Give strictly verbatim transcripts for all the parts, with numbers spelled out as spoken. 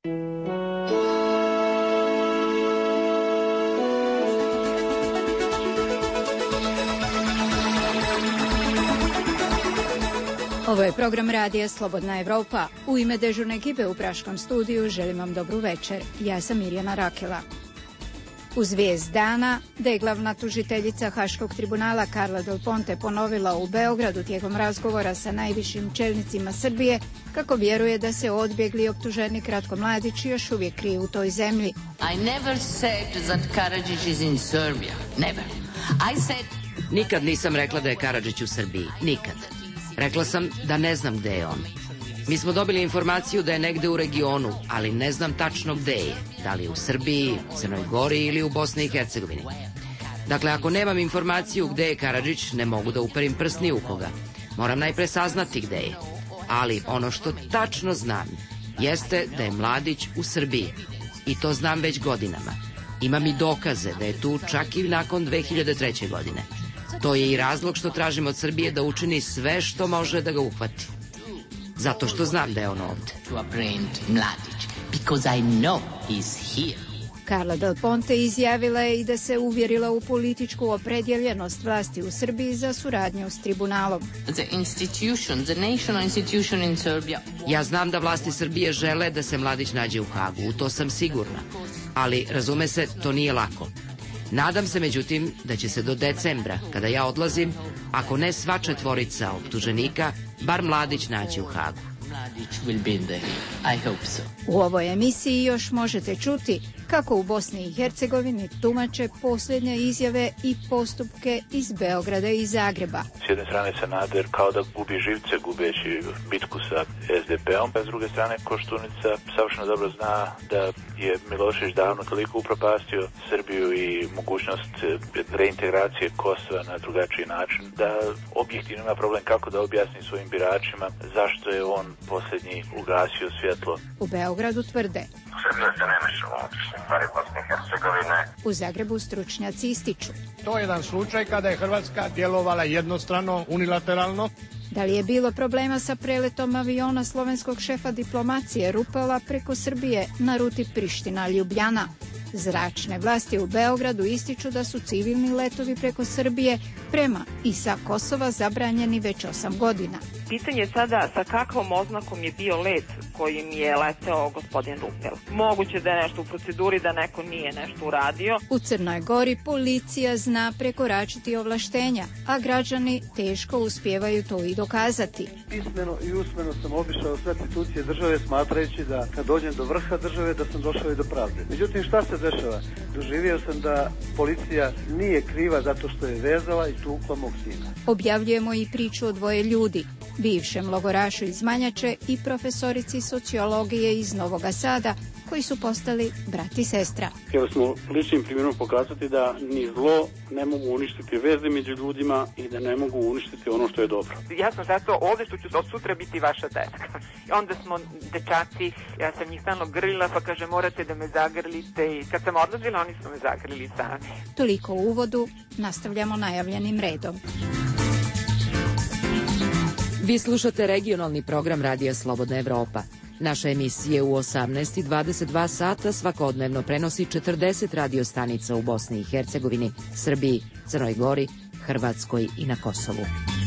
Ovo je program radija Slobodna Evropa. U ime dežurne ekipe u Praškom studiju želim vam dobru večer. Ja sam Mirjana Rakela. Uz vijest dana da je glavna tužiteljica Haškog tribunala Carla Del Ponte ponovila u Beogradu tijekom razgovora sa najvišim čelnicima Srbije kako vjeruje da se odbjegli optuženik Ratko Mladić još uvijek krije u toj zemlji. I never said that Karadzic is in Serbia. Never. I said... Nikad nisam rekla da je Karadžić u Srbiji. Nikad. Rekla sam da ne znam gde je on. Mi smo dobili informaciju da je negde u regionu, ali ne znam tačno gde je. Da li je u Srbiji, Crnoj Gori ili u Bosni i Hercegovini. Dakle, ako nemam informaciju gde je Karadžić, ne mogu da uperim prst ni u koga. Moram najpre saznati gde je. Ali ono što tačno znam jeste da je Mladić u Srbiji. I to znam već godinama. Imam i dokaze da je tu čak i nakon dve hiljade treće. godine. To je i razlog što tražim od Srbije da učini sve što može da ga uhvati. Zato što znam da je on ovde. Carla Del Ponte izjavila je i da se uvjerila u političku opredjeljenost vlasti u Srbiji za suradnju s tribunalom. The institution, the national institution in Serbia. Ja znam da vlasti Srbije žele da se Mladić nađe u Hagu, u to sam sigurna. Ali, razume se, to nije lako. Nadam se, međutim, da će se do decembra, kada ja odlazim, ako ne sva četvorica optuženika, bar Mladić naći u Hagu. U ovoj emisiji još možete čuti kako u Bosni i Hercegovini tumače posljednje izjave i postupke iz Beograda i Zagreba. S jedne strane Sanader kao da gubi živce gubeći bitku sa es de pe om, a s druge strane Koštunica savršeno dobro zna da je Milošević davno toliko upropastio Srbiju i mogućnost reintegracije Kosova na drugačiji način, da objektivno ima problem kako da objasni svojim biračima zašto je on posljednji ugasio svjetlo. U Beogradu tvrde. Srbija se ne meša u unutrašnje stvari Bosne i Hercegovine. U Zagrebu stručnjaci ističu. To je jedan slučaj kada je Hrvatska djelovala jednostrano, unilateralno. Da li je bilo problema sa preletom aviona slovenskog šefa diplomacije Rupela preko Srbije na ruti Priština-Ljubljana? Zračne vlasti u Beogradu ističu da su civilni letovi preko Srbije prema i sa Kosova zabranjeni već osam godina. Pitanje je sada sa kakvom oznakom je bio let kojim je leteo gospodin Rupel. Moguće da je nešto u proceduri, da neko nije nešto uradio. U Crnoj Gori policija zna prekoračiti ovlaštenja, a građani teško uspijevaju to i dokazati. Pismeno i usmeno sam obišao sve institucije države smatrajući da kad dođem do vrha države da sam došao i do pravde. Međutim, šta se dešava? Doživio sam da policija nije kriva zato što je vezala i tukla mog sina. Objavljujemo i priču o dvoje ljudi, bivšem logorašu iz Manjače i profesorici sociologije iz Novoga Sada, koji su postali brat i sestra. Htjeli smo ličnim primjerom pokazati da ni zlo ne mogu uništiti veze među ljudima i da ne mogu uništiti ono što je dobro. Ja sam zato ovdje što ću od sutra biti vaša deska. Onda smo dečaci, ja sam njih stalno grlila, pa kaže morate da me zagrlite, i kad sam odlazila oni su me zagrlili sami. Toliko u uvodu, nastavljamo najavljenim redom. Vi slušate regionalni program Radija Slobodna Evropa. Naša emisija u osamnaest i dvadeset dva sata svakodnevno prenosi četrdeset radio stanica u Bosni i Hercegovini, Srbiji, Crnoj Gori, Hrvatskoj i na Kosovu.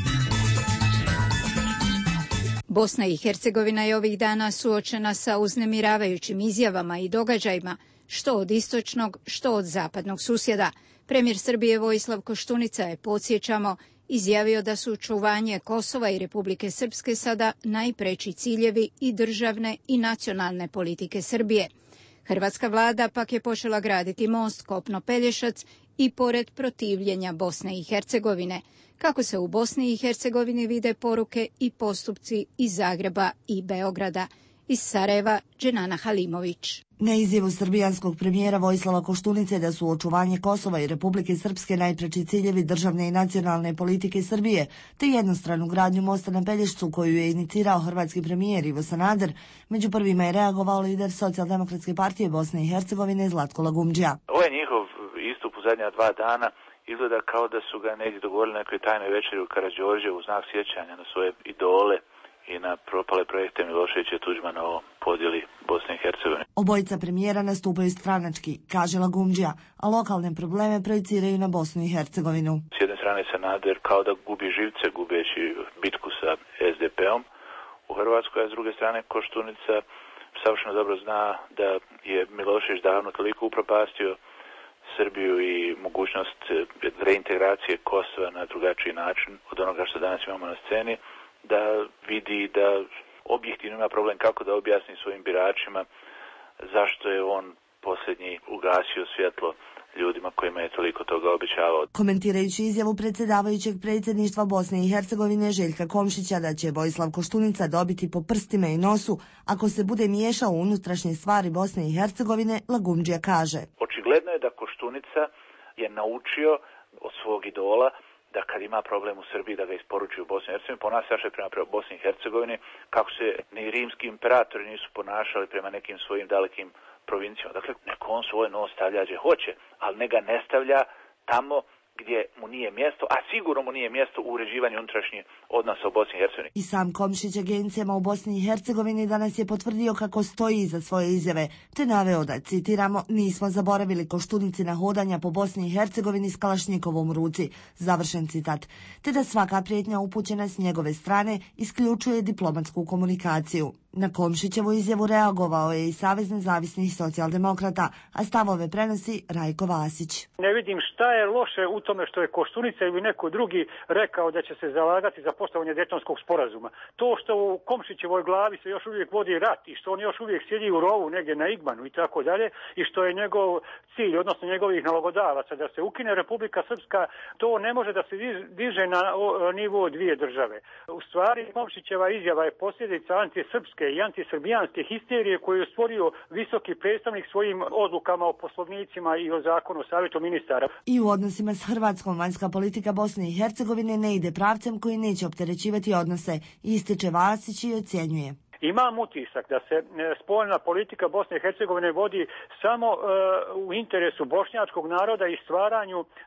Bosna i Hercegovina je ovih dana suočena sa uznemiravajućim izjavama i događajima, što od istočnog, što od zapadnog susjeda. Premijer Srbije Vojislav Koštunica je, podsjećamo, izjavio da su očuvanje Kosova i Republike Srpske sada najpreči ciljevi i državne i nacionalne politike Srbije. Hrvatska vlada pak je počela graditi most Kopno-Pelješac i pored protivljenja Bosne i Hercegovine, kako se u Bosni i Hercegovini vide poruke i postupci iz Zagreba i Beograda. Iz Sarajeva, Dženana Halimović. Na izjavu srbijanskog premijera Vojislava Koštunice da su očuvanje Kosova i Republike Srpske najpreči ciljevi državne i nacionalne politike Srbije, te jednostranu gradnju mosta na Pelješcu koju je inicirao hrvatski premijer Ivo Sanader, među prvima je reagovao lider Socijaldemokratske partije Bosne i Hercegovine Zlatko Lagumdžija. Ovaj njihov istup u zadnja dva dana izgleda kao da su ga negdje dogovorili na nekoj tajnoj večeri u Karađorđevu u znak sjećanja na svoje idole i na propale projekte Miloševića Tuđmana o podjeli Bosne i Hercegovine. Obojica premijera nastupaju stranački, kaže Lagumdžija, a lokalne probleme projiciraju na Bosnu i Hercegovinu. S jedne strane Sanader kao da gubi živce gubeći bitku sa es de pe om u Hrvatskoj, a s druge strane Koštunica savršeno dobro zna da je Milošević davno toliko upropastio Srbiju i mogućnost reintegracije Kosova na drugačiji način od onoga što danas imamo na sceni, da vidi da objektivno ima problem kako da objasni svojim biračima zašto je on posljednji ugasio svjetlo ljudima kojima je toliko toga obećavao. Komentirajući izjavu predsjedavajućeg predsjedništva Bosne i Hercegovine Željka Komšića da će Vojislav Koštunica dobiti po prstima i nosu ako se bude miješao u unutrašnje stvari Bosne i Hercegovine, Lagumdžija kaže. Očigledno je da Koštunica je naučio od svog idola da kad ima problem u Srbiji da ga isporuči u Bosni i Hercegovini, ponaša prema Bosni i Hercegovini kako se ni rimski imperatori nisu ponašali prema nekim svojim dalekim provincijama. Dakle, neko on svoj nos stavlja gdje hoće, ali ne ga ne stavlja tamo gdje mu nije mjesto, a sigurno mu nije mjesto u uređivanju unutrašnjih odnosa u Bosni i Hercegovini. I sam Komšić agencijama u Bosni i Hercegovini danas je potvrdio kako stoji iza svoje izjave, te naveo da, citiramo, nismo zaboravili Koštunicina hodanja po Bosni i Hercegovini s kalašnjikovom u ruci, završen citat, te da svaka prijetnja upućena s njegove strane isključuje diplomatsku komunikaciju. Na Komšićevu izjavu reagovao je i Savez nezavisnih socijaldemokrata, a stavove prenosi Rajko Vasić. Ne vidim šta je loše u tome što je Koštunica ili neko drugi rekao da će se zalagati za poštovanje Dejtonskog sporazuma. To što u Komšićevoj glavi se još uvijek vodi rat i što on još uvijek sjedi u rovu negdje na Igmanu i tako dalje i što je njegov cilj, odnosno njegovih nalogodavaca, da se ukine Republika Srpska, to ne može da se diže na nivo dvije države. U stvari, Komšićeva izjava je posljedica antisrpske i antisrbijanske histerije koju je stvorio visoki predstavnik svojim odlukama o poslovnicima i o zakonu o savjetu ministara. I u odnosima s Hrvatskom vanjska politika Bosne i Hercegovine ne ide pravcem koji neće opterećivati odnose, ističe Vasić i ocjenjuje. Imam utisak da se spoljna politika Bosne i Hercegovine vodi samo uh, u interesu bošnjačkog naroda i stvaranju uh,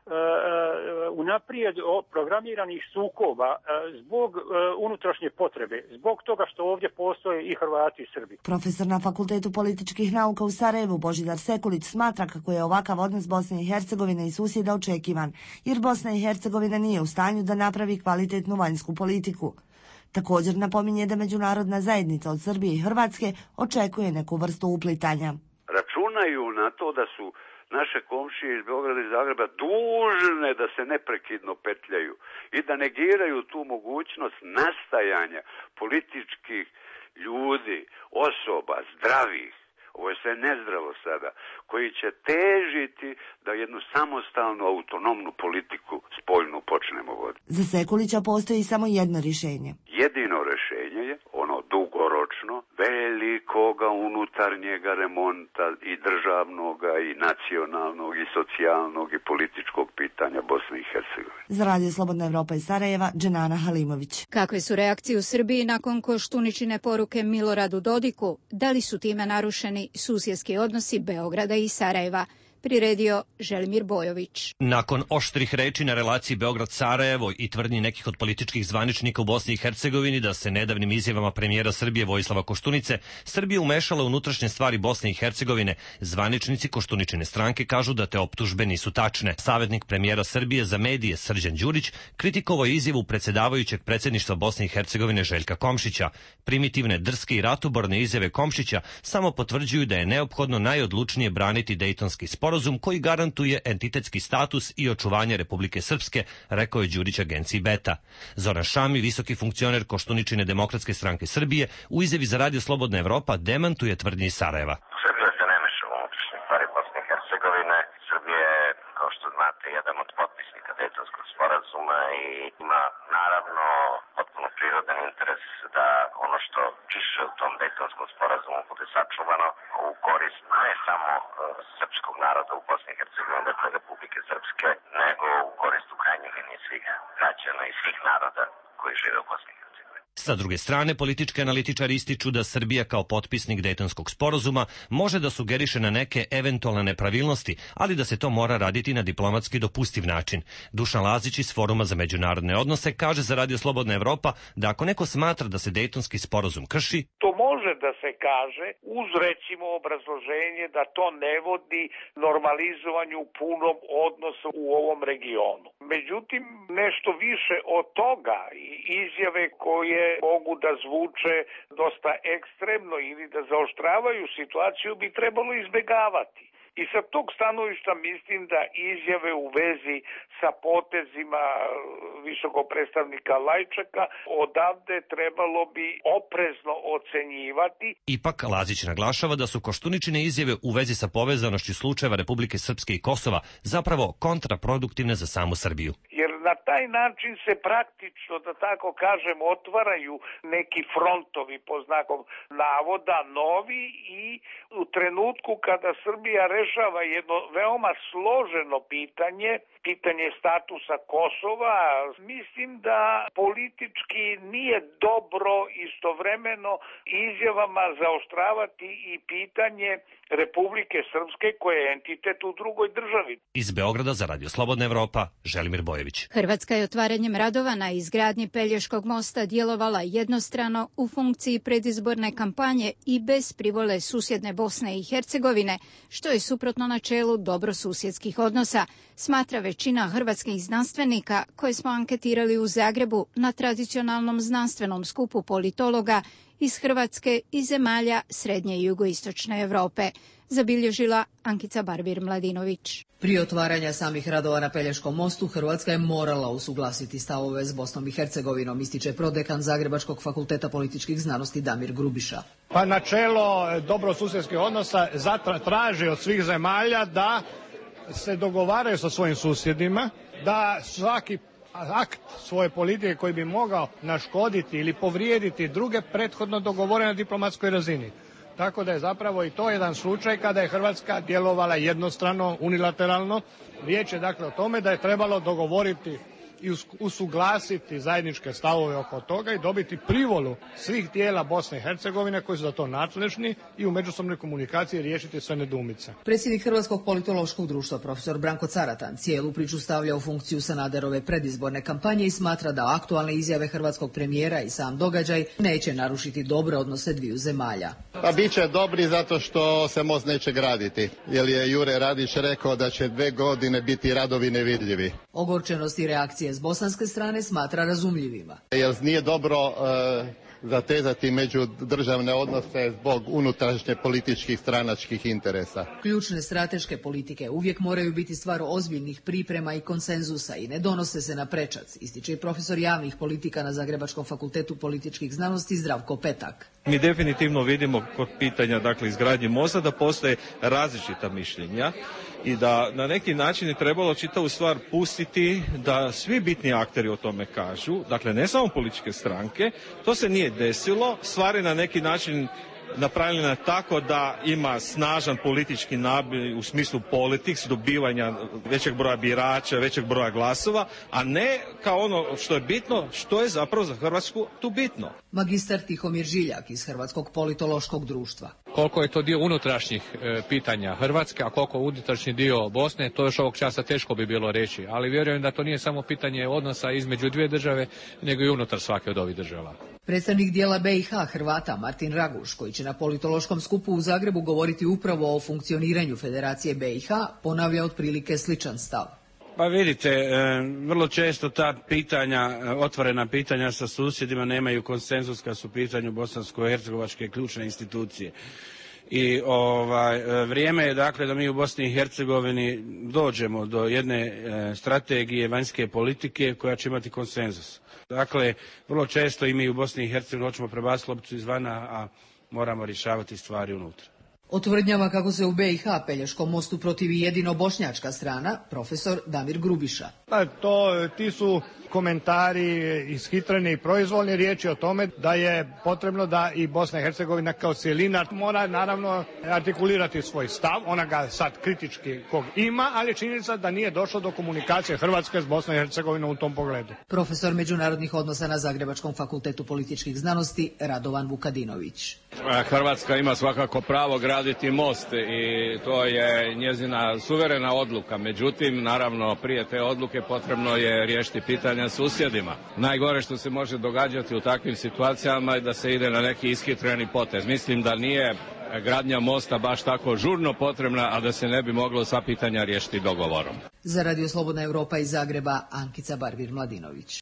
uh, unaprijed programiranih sukoba uh, zbog uh, unutrašnje potrebe, zbog toga što ovdje postoje i Hrvati i Srbi. Profesor na Fakultetu političkih nauka u Sarajevu Božidar Sekulić smatra kako je ovakav odnos Bosne i Hercegovine i susjeda očekivan, jer Bosna i Hercegovina nije u stanju da napravi kvalitetnu vanjsku politiku. Također napominje da međunarodna zajednica od Srbije i Hrvatske očekuje neku vrstu uplitanja. Računaju na to da su naše komšije iz Beograda i Zagreba dužne da se neprekidno petljaju i da negiraju tu mogućnost nastajanja političkih ljudi, osoba, zdravih, ovo je sve nezdravo sada, koji će težiti da jednu samostalnu, autonomnu politiku spoljnu počnemo voditi. Za Sekulića postoji samo jedno rješenje. Jedino rješenje je ono dugoročno, velikoga unutarnjega remonta i državnoga i nacionalnog i socijalnog i političkog pitanja Bosne i Hercegovine. Za Radio Slobodna Evropa iz Sarajeva, Dženana Halimović. Kakve su reakcije u Srbiji nakon Koštuničine poruke Miloradu Dodiku? Da li su time narušeni susjedski odnosi Beograda i Sarajeva? Priredio Želimir Bojović. Nakon oštrih reči na relaciji Beograd-Sarajevo i tvrdnji nekih od političkih zvaničnika u Bosni i Hercegovini da se nedavnim izjavama premijera Srbije Vojislava Koštunice Srbija umešala u unutrašnje stvari Bosne i Hercegovine, zvaničnici Koštuničine stranke kažu da te optužbe nisu tačne. Savetnik premijera Srbije za medije Srđan Đurić kritikovao je izjavu predsjedavajućeg predsjedništva Bosne i Hercegovine Željka Komšića. Primitivne, drske i ratoborne izjave Komšića samo potvrđuju da je neophodno najodlučnije braniti Dejtonski sporazum sporazum koji garantuje entitetski status i očuvanje Republike Srpske, rekao je Đurić agenciji Beta. Zoran Šami, visoki funkcioner Koštuničine demokratske stranke Srbije, u izjavi za Radio Slobodna Evropa demantuje tvrdnje iz Sarajeva. Srbija se ne meša u unutrašnje stvari Bosne i Hercegovine. Srbija je, kao što znate, jedan od potpisnika Dejtonskog sporazuma i ima naravno potpuno prirodan interes da ono što piše u tom Dejtonskom sporazumu bude sačuvano u korist ne samo uh, srpskog naroda u Bosni i Hercegovini, dakle Republike Srpske, nego u korist u krajnjoj liniji svih građana i svih naroda koji žive u Bosni i Hercegovini. Sa druge strane, politički analitičari ističu da Srbija kao potpisnik Dejtonskog sporazuma može da sugeriše na neke eventualne nepravilnosti, ali da se to mora raditi na diplomatski dopustiv način. Dušan Lazić iz Foruma za međunarodne odnose kaže za Radio Slobodna Evropa da ako neko smatra da se Dejtonski sporazum krši, to može da se kaže uz recimo obrazloženje da to ne vodi normalizovanju punom odnosu u ovom regionu. Međutim, nešto više od toga i izjave koje mogu da zvuče dosta ekstremno ili da zaoštravaju situaciju bi trebalo izbegavati. I sa tog stanovišta mislim da izjave u vezi sa potezima visokog predstavnika Lajčaka odavde trebalo bi oprezno ocenjivati. Ipak Lazić naglašava da su Koštuničine izjave u vezi sa povezanošću slučajeva Republike Srpske i Kosova zapravo kontraproduktivne za samu Srbiju. Jer na taj način se praktično, da tako kažem, otvaraju neki frontovi po znakom navoda novi i u trenutku kada Srbija rešava jedno veoma složeno pitanje, pitanje statusa Kosova, mislim da politički nije dobro istovremeno izjavama zaoštravati i pitanje Republike Srpske koja je entitet u drugoj državi. Iz Beograda za Radio Slobodna Evropa, Želimir Bojević. Hrvatska je otvaranjem radova na izgradnji Pelješkog mosta djelovala jednostrano u funkciji predizborne kampanje i bez privole susjedne Bosne i Hercegovine, što je suprotno načelu dobrosusjedskih odnosa, smatra većina hrvatskih znanstvenika koje smo anketirali u Zagrebu na tradicionalnom znanstvenom skupu politologa iz Hrvatske i zemalja srednje i jugoistočne Europe, zabilježila Ankica Barbir-Mladinović. Prije otvaranja samih radova na Pelješkom mostu Hrvatska je morala usuglasiti stavove s Bosnom i Hercegovinom, ističe prodekan Zagrebačkog fakulteta političkih znanosti Damir Grubiša. Pa načelo dobrosusjedskih odnosa traži od svih zemalja da se dogovaraju sa svojim susjedima, da svaki akt svoje politike koji bi mogao naškoditi ili povrijediti druge prethodno dogovore na diplomatskoj razini. Tako da je zapravo i to jedan slučaj kada je Hrvatska djelovala jednostrano, unilateralno. Riječ je dakle o tome da je trebalo dogovoriti i usuglasiti zajedničke stavove oko toga i dobiti privolu svih tijela Bosne i Hercegovine koji su za to nadležni i u međusobnoj komunikaciji riješiti sve nedoumice. Predsjednik Hrvatskog politološkog društva profesor Branko Caratan cijelu priču stavlja u funkciju Sanaderove predizborne kampanje i smatra da aktualne izjave hrvatskog premijera i sam događaj neće narušiti dobre odnose dviju zemalja. Pa bit će dobri zato što se most neće graditi, jer je Jure Radić rekao da će dve godine biti radovi nevidljivi. Ogorčenost i reakcije s bosanske strane smatra razumljivima. Jer nije dobro e, zatezati međudržavne odnose zbog unutrašnje političkih stranačkih interesa. Ključne strateške politike uvijek moraju biti stvar ozbiljnih priprema i konsenzusa i ne donose se na prečac, ističe i profesor javnih politika na Zagrebačkom fakultetu političkih znanosti Zdravko Petak. Mi definitivno vidimo kod pitanja dakle izgradnje mosta da postoje različita mišljenja i da na neki način je trebalo čitavu stvar pustiti da svi bitni akteri o tome kažu, dakle ne samo političke stranke, to se nije desilo, stvar je na neki način napravljena tako da ima snažan politički naboj u smislu politiks, dobivanja većeg broja birača, većeg broja glasova, a ne kao ono što je bitno, što je zapravo za Hrvatsku tu bitno. Magistar Tihomir Žiljak iz Hrvatskog politološkog društva. Koliko je to dio unutrašnjih e, pitanja Hrvatske, a koliko unutrašnji dio Bosne, to još ovog časa teško bi bilo reći, ali vjerujem da to nije samo pitanje odnosa između dvije države, nego i unutar svake od ovih država. Predstavnik dijela B i H Hrvata Martin Raguš, koji će na politološkom skupu u Zagrebu govoriti upravo o funkcioniranju Federacije B i H, ponavlja otprilike sličan stav. Pa vidite, vrlo često ta pitanja, otvorena pitanja sa susjedima nemaju konsenzus kad su u pitanju bosansko-hercegovačke ključne institucije. I ovaj, vrijeme je dakle da mi u Bosni i Hercegovini dođemo do jedne e, strategije vanjske politike koja će imati konsenzus. Dakle, vrlo često i mi u Bosni i Hercegovini hoćemo prebaciti lopticu izvana, a moramo rješavati stvari unutra. O tvrdnjama kako se u B i H Pelješkom mostu protivi jedino bošnjačka strana, profesor Damir Grubiša. Pa to, ti su komentari ishitreni i proizvoljni, riječ je o tome da je potrebno da i Bosna i Hercegovina kao cijelina mora naravno artikulirati svoj stav, ona ga sad kritički kog ima, ali činjenica da nije došlo do komunikacije Hrvatske s Bosnom i Hercegovinom u tom pogledu. Profesor međunarodnih odnosa na Zagrebačkom fakultetu političkih znanosti Radovan Vukadinović. Hrvatska ima svakako pravo graditi most i to je njezina suverena odluka. Međutim, naravno, prije te odluke potrebno je riješiti pitanja susjedima. Najgore što se može događati u takvim situacijama je da se ide na neki ishitreni potez. Mislim da nije gradnja mosta baš tako žurno potrebna, a da se ne bi moglo sva pitanja riješiti dogovorom. Za Radio Slobodna Evropa iz Zagreba, Ankica Barvir-Mladinović.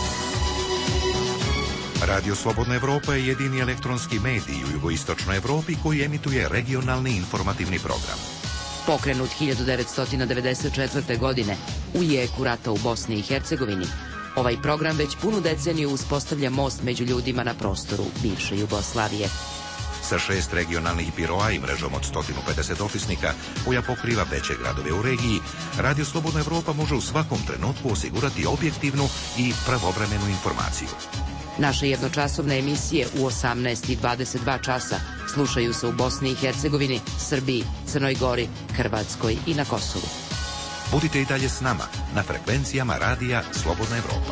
Radio Slobodna Evropa je jedini elektronski medij u jugoistočnoj Evropi koji emituje regionalni informativni program. Pokrenut hiljadu devetsto devedeset četvrte. godine u jeku rata u Bosni i Hercegovini, ovaj program već punu deceniju uspostavlja most među ljudima na prostoru bivše Jugoslavije. Sa šest regionalnih biroa i mrežom od sto pedeset ofisnika koja pokriva veće gradove u regiji, Radio Slobodna Evropa može u svakom trenutku osigurati objektivnu i pravovremenu informaciju. Naše jednočasovne emisije u osamnaest i dvadeset dva časa slušaju se u Bosni i Hercegovini, Srbiji, Crnoj Gori, Hrvatskoj i na Kosovu. Budite i dalje s nama na frekvencijama Radija Slobodna Evropa.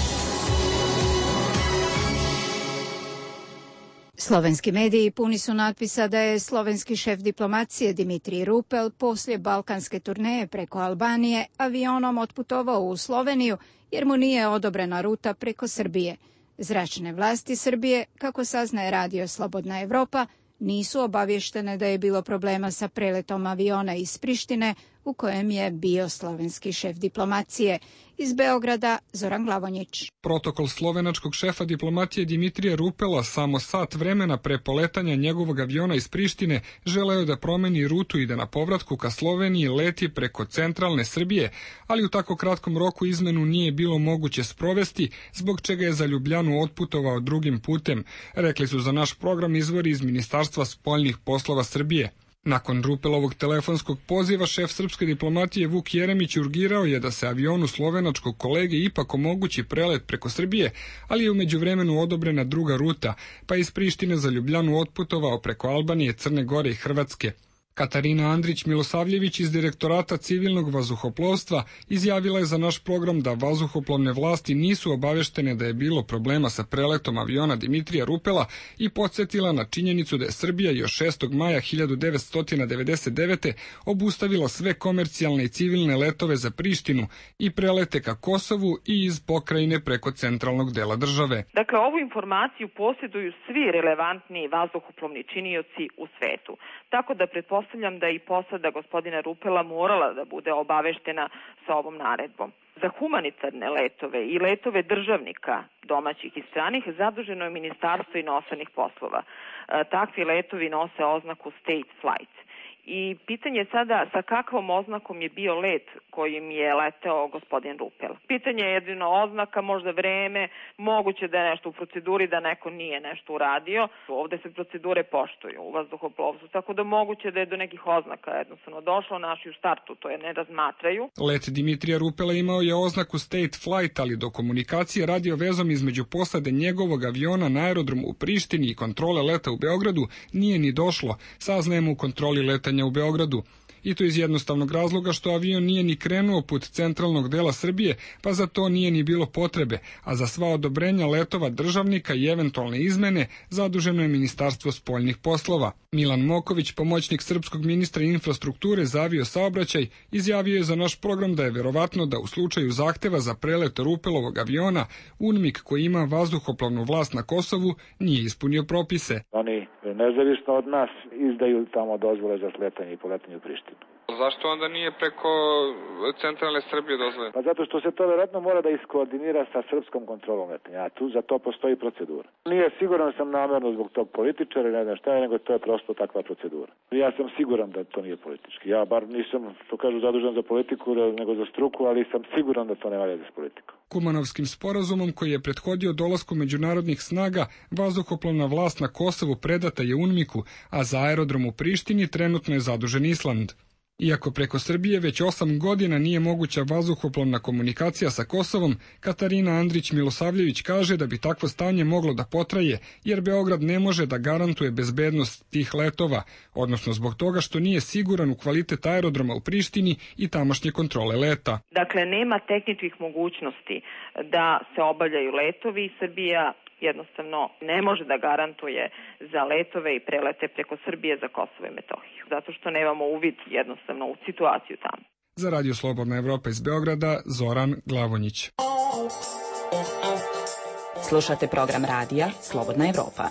Slovenski mediji puni su natpisa da je slovenski šef diplomacije Dimitrij Rupel poslije balkanske turneje preko Albanije avionom otputovao u Sloveniju jer mu nije odobrena ruta preko Srbije. Zračne vlasti Srbije, kako saznaje Radio Slobodna Evropa, nisu obavještene da je bilo problema sa preletom aviona iz Prištine u kojem je bio slovenski šef diplomacije. Iz Beograda, Zoran Glavonjić. Protokol slovenačkog šefa diplomatije Dimitrija Rupela samo sat vremena pre poletanja njegovog aviona iz Prištine želeo da promeni rutu i da na povratku ka Sloveniji leti preko centralne Srbije, ali u tako kratkom roku izmenu nije bilo moguće sprovesti, zbog čega je za Ljubljanu otputovao drugim putem, rekli su za naš program izvori iz Ministarstva spoljnih poslova Srbije. Nakon Rupelovog telefonskog poziva, šef srpske diplomatije Vuk Jeremić urgirao je da se avionu slovenačkog kolege ipak omogući prelet preko Srbije, ali je u međuvremenu odobrena druga ruta, pa iz Prištine za Ljubljanu otputovao preko Albanije, Crne Gore i Hrvatske. Katarina Andrić-Milosavljević iz Direktorata civilnog vazduhoplovstva izjavila je za naš program da vazduhoplovne vlasti nisu obaveštene da je bilo problema sa preletom aviona Dimitrija Rupela i podsjetila na činjenicu da je Srbija još šestog maja hiljadu devetsto devedeset devete. obustavila sve komercijalne i civilne letove za Prištinu i prelete ka Kosovu i iz pokrajine preko centralnog dela države. Dakle, ovu informaciju posjeduju svi relevantni vazduhoplovni činioci u svetu, tako da pretpostavljamo Pretpostavljam da i posada gospodina Rupela morala da bude obaveštena sa ovom naredbom. Za humanitarne letove i letove državnika domaćih i stranih zaduženo je Ministarstvo inostranih poslova. Takvi letovi nose oznaku State Flight. I pitanje je sada sa kakvom oznakom je bio let kojim je leteo gospodin Rupel. Pitanje je jedino oznaka, možda vreme, moguće da je nešto u proceduri, da neko nije nešto uradio. Ovde se procedure poštuju u vazduhoplovstvu, tako da moguće da je do nekih oznaka jednostavno došlo, naši u startu to je ne razmatraju. Let Dimitrija Rupela imao je oznaku State Flight, ali do komunikacije radio vezom između posade njegovog aviona na aerodromu u Prištini i kontrole leta u Beogradu nije ni došlo, saznajemo u kontroli letanja u Beogradu. I to iz jednostavnog razloga što avion nije ni krenuo put centralnog dela Srbije, pa za to nije ni bilo potrebe, a za sva odobrenja letova državnika i eventualne izmene zaduženo je Ministarstvo spoljnih poslova. Milan Moković, pomoćnik srpskog ministra infrastrukture za avio saobraćaj, izjavio je za naš program da je verovatno da u slučaju zahteva za prelet Rupelovog aviona, UNMIK koji ima vazduhoplovnu vlast na Kosovu nije ispunio propise. Oni nezavisno od nas izdaju tamo dozvole za sletanje i poletanje u Prištinu. Zašto onda nije preko centralne Srbije dozvoljeno? Pa zato što se to vjerojatno mora da iskoordinira sa srpskom kontrolom letenja, a tu za to postoji procedura. Nije siguran sam namjerno zbog tog političara, ne znam šta je, nego to je prosto takva procedura. Ja sam siguran da to nije politički. Ja bar nisam, što kažu, zadužen za politiku, nego za struku, ali sam siguran da to nema veze s politikom. Kumanovskim sporazumom koji je prethodio dolasku međunarodnih snaga, vazduhoplovna vlast na Kosovu predata je UNMIK-u, a za aerodrom u Prištini trenutno je zadužen Island. Iako preko Srbije već osam godina nije moguća vazduhoplovna komunikacija sa Kosovom, Katarina Andrić-Milosavljević kaže da bi takvo stanje moglo da potraje, jer Beograd ne može da garantuje bezbednost tih letova, odnosno zbog toga što nije siguran u kvalitet aerodroma u Prištini i tamošnje kontrole leta. Dakle, nema tehničkih mogućnosti da se obavljaju letovi. Srbija jednostavno ne može da garantuje za letove i prelete preko Srbije za Kosovo i Metohiju, zato što nemamo uvid jednostavno u situaciju tamo. Za Radio Slobodna Evropa iz Beograda, Zoran Glavonjić. Slušate program radija Slobodna Evropa.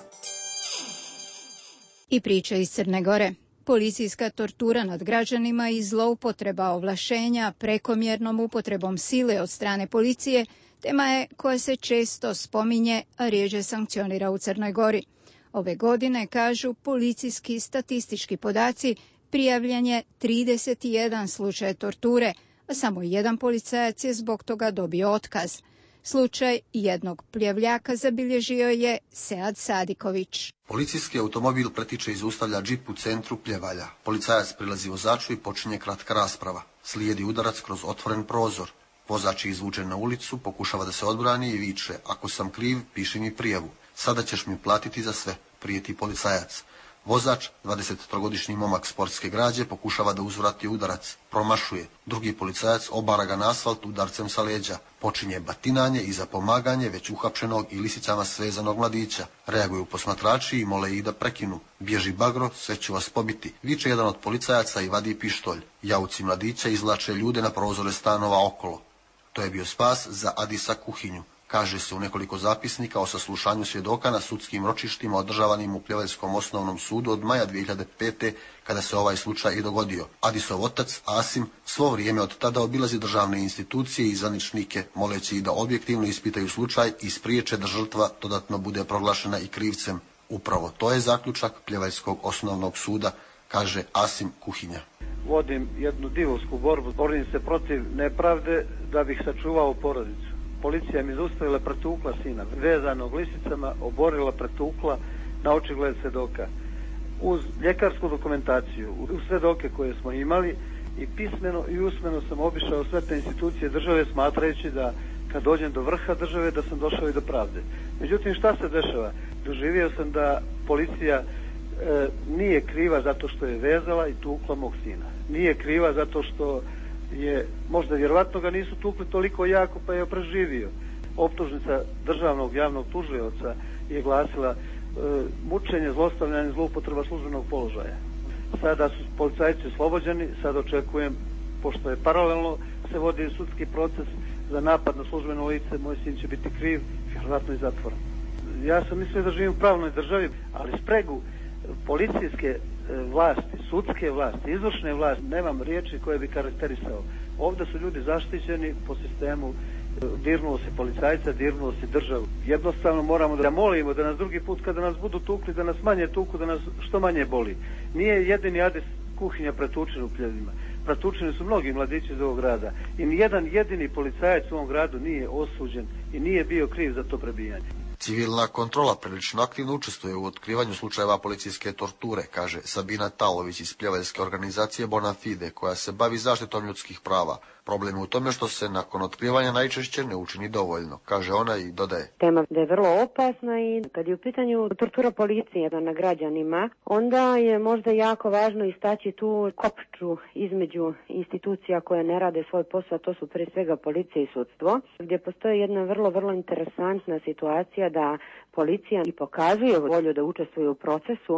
I priča iz Crne Gore. Policijska tortura nad građanima i zloupotreba ovlašenja prekomjernom upotrebom sile od strane policije tema je koja se često spominje, a rjeđe sankcionira u Crnoj Gori. Ove godine, kažu policijski statistički podaci, prijavljen je trideset jedan slučaj torture, a samo jedan policajac je zbog toga dobio otkaz. Slučaj jednog pljevljaka zabilježio je Sead Sadiković. Policijski automobil pretiče i zaustavlja džip u centru Pljevalja. Policajac prilazi vozaču i počinje kratka rasprava. Slijedi udarac kroz otvoren prozor. Vozač je izvučen na ulicu, pokušava da se odbrani i viče: ako sam kriv, piši mi prijavu. Sada ćeš mi platiti za sve, prijeti policajac. Vozač, dvadesettrogodišnji momak sportske građe, pokušava da uzvrati udarac. Promašuje. Drugi policajac obara ga na asfalt udarcem sa leđa. Počinje batinanje i zapomaganje već uhapšenog i lisicama svezanog mladića. Reaguju posmatrači i mole ih da prekinu. Bježi bagro, sve ću vas pobiti. Viče jedan od policajaca i vadi pištolj. Jauci mladića izvlače ljude na prozore stanova okolo. To je bio spas za Adisa Kuhinju. Kaže se u nekoliko zapisnika o saslušanju svjedoka na sudskim ročištima održavanim u Pljevaljskom osnovnom sudu od maja dvije hiljade pete. kada se ovaj slučaj i dogodio. Adisov otac, Asim, svo vrijeme od tada obilazi državne institucije i zvaničnike, moleći da objektivno ispitaju slučaj i spriječe da žrtva dodatno bude proglašena i krivcem. Upravo to je zaključak Pljevaljskog osnovnog suda, kaže Asim Kuhinja. Vodim jednu divovsku borbu, borim se protiv nepravde da bih sačuvao porodicu. Policija mi zaustavila, pretukla sina, vezanog lisicama, oborila, pretukla na očigled svedoka. Uz ljekarsku dokumentaciju, uz svedoke koje smo imali, i pismeno i usmeno sam obišao sve te institucije države, smatrajući da kad dođem do vrha države da sam došao i do pravde. Međutim, šta se dešava? Doživio sam da policija e, nije kriva zato što je vezala i tukla mog sina. Nije kriva zato što je, možda vjerovatno ga nisu tukli toliko jako pa je preživio. Optužnica državnog javnog tužioca je glasila e, mučenje, zlostavljanje, zloupotreba službenog položaja. Sada su policajci oslobođeni, sad očekujem, pošto je paralelno se vodi sudski proces za napad na službeno lice, moj sin će biti kriv, vjerovatno i zatvoren. Ja sam mislio da živim u pravnoj državi, ali spregu policijske vlasti, sudske vlasti, izvršne vlasti, nemam riječi koje bi karakterisao. Ovdje su ljudi zaštićeni po sistemu, dirnuo se policajca, dirnuo se državu. Jednostavno moramo da molimo da nas drugi put kada nas budu tukli, da nas manje tuku, da nas što manje boli. Nije jedini Adis Kuhinja pretučen u Pljevljima. Pretučeni su mnogi mladići iz ovog grada. I nijedan jedini policajac u ovom gradu nije osuđen i nije bio kriv za to prebijanje. Civilna kontrola prilično aktivno učestvuje u otkrivanju slučajeva policijske torture, kaže Sabina Talović iz pljevaljske organizacije Bonafide, koja se bavi zaštitom ljudskih prava. Problem je u tome što se nakon otkrivanja najčešće ne učini dovoljno, kaže ona i dodaje. Tema da je vrlo opasna i kad je u pitanju tortura policije na građanima, onda je možda jako važno istaći tu kopču između institucija koje ne rade svoj posao, to su prije svega policija i sudstvo, gdje postoji jedna vrlo, vrlo interesantna situacija da policija i pokazuje volju da učestvuje u procesu,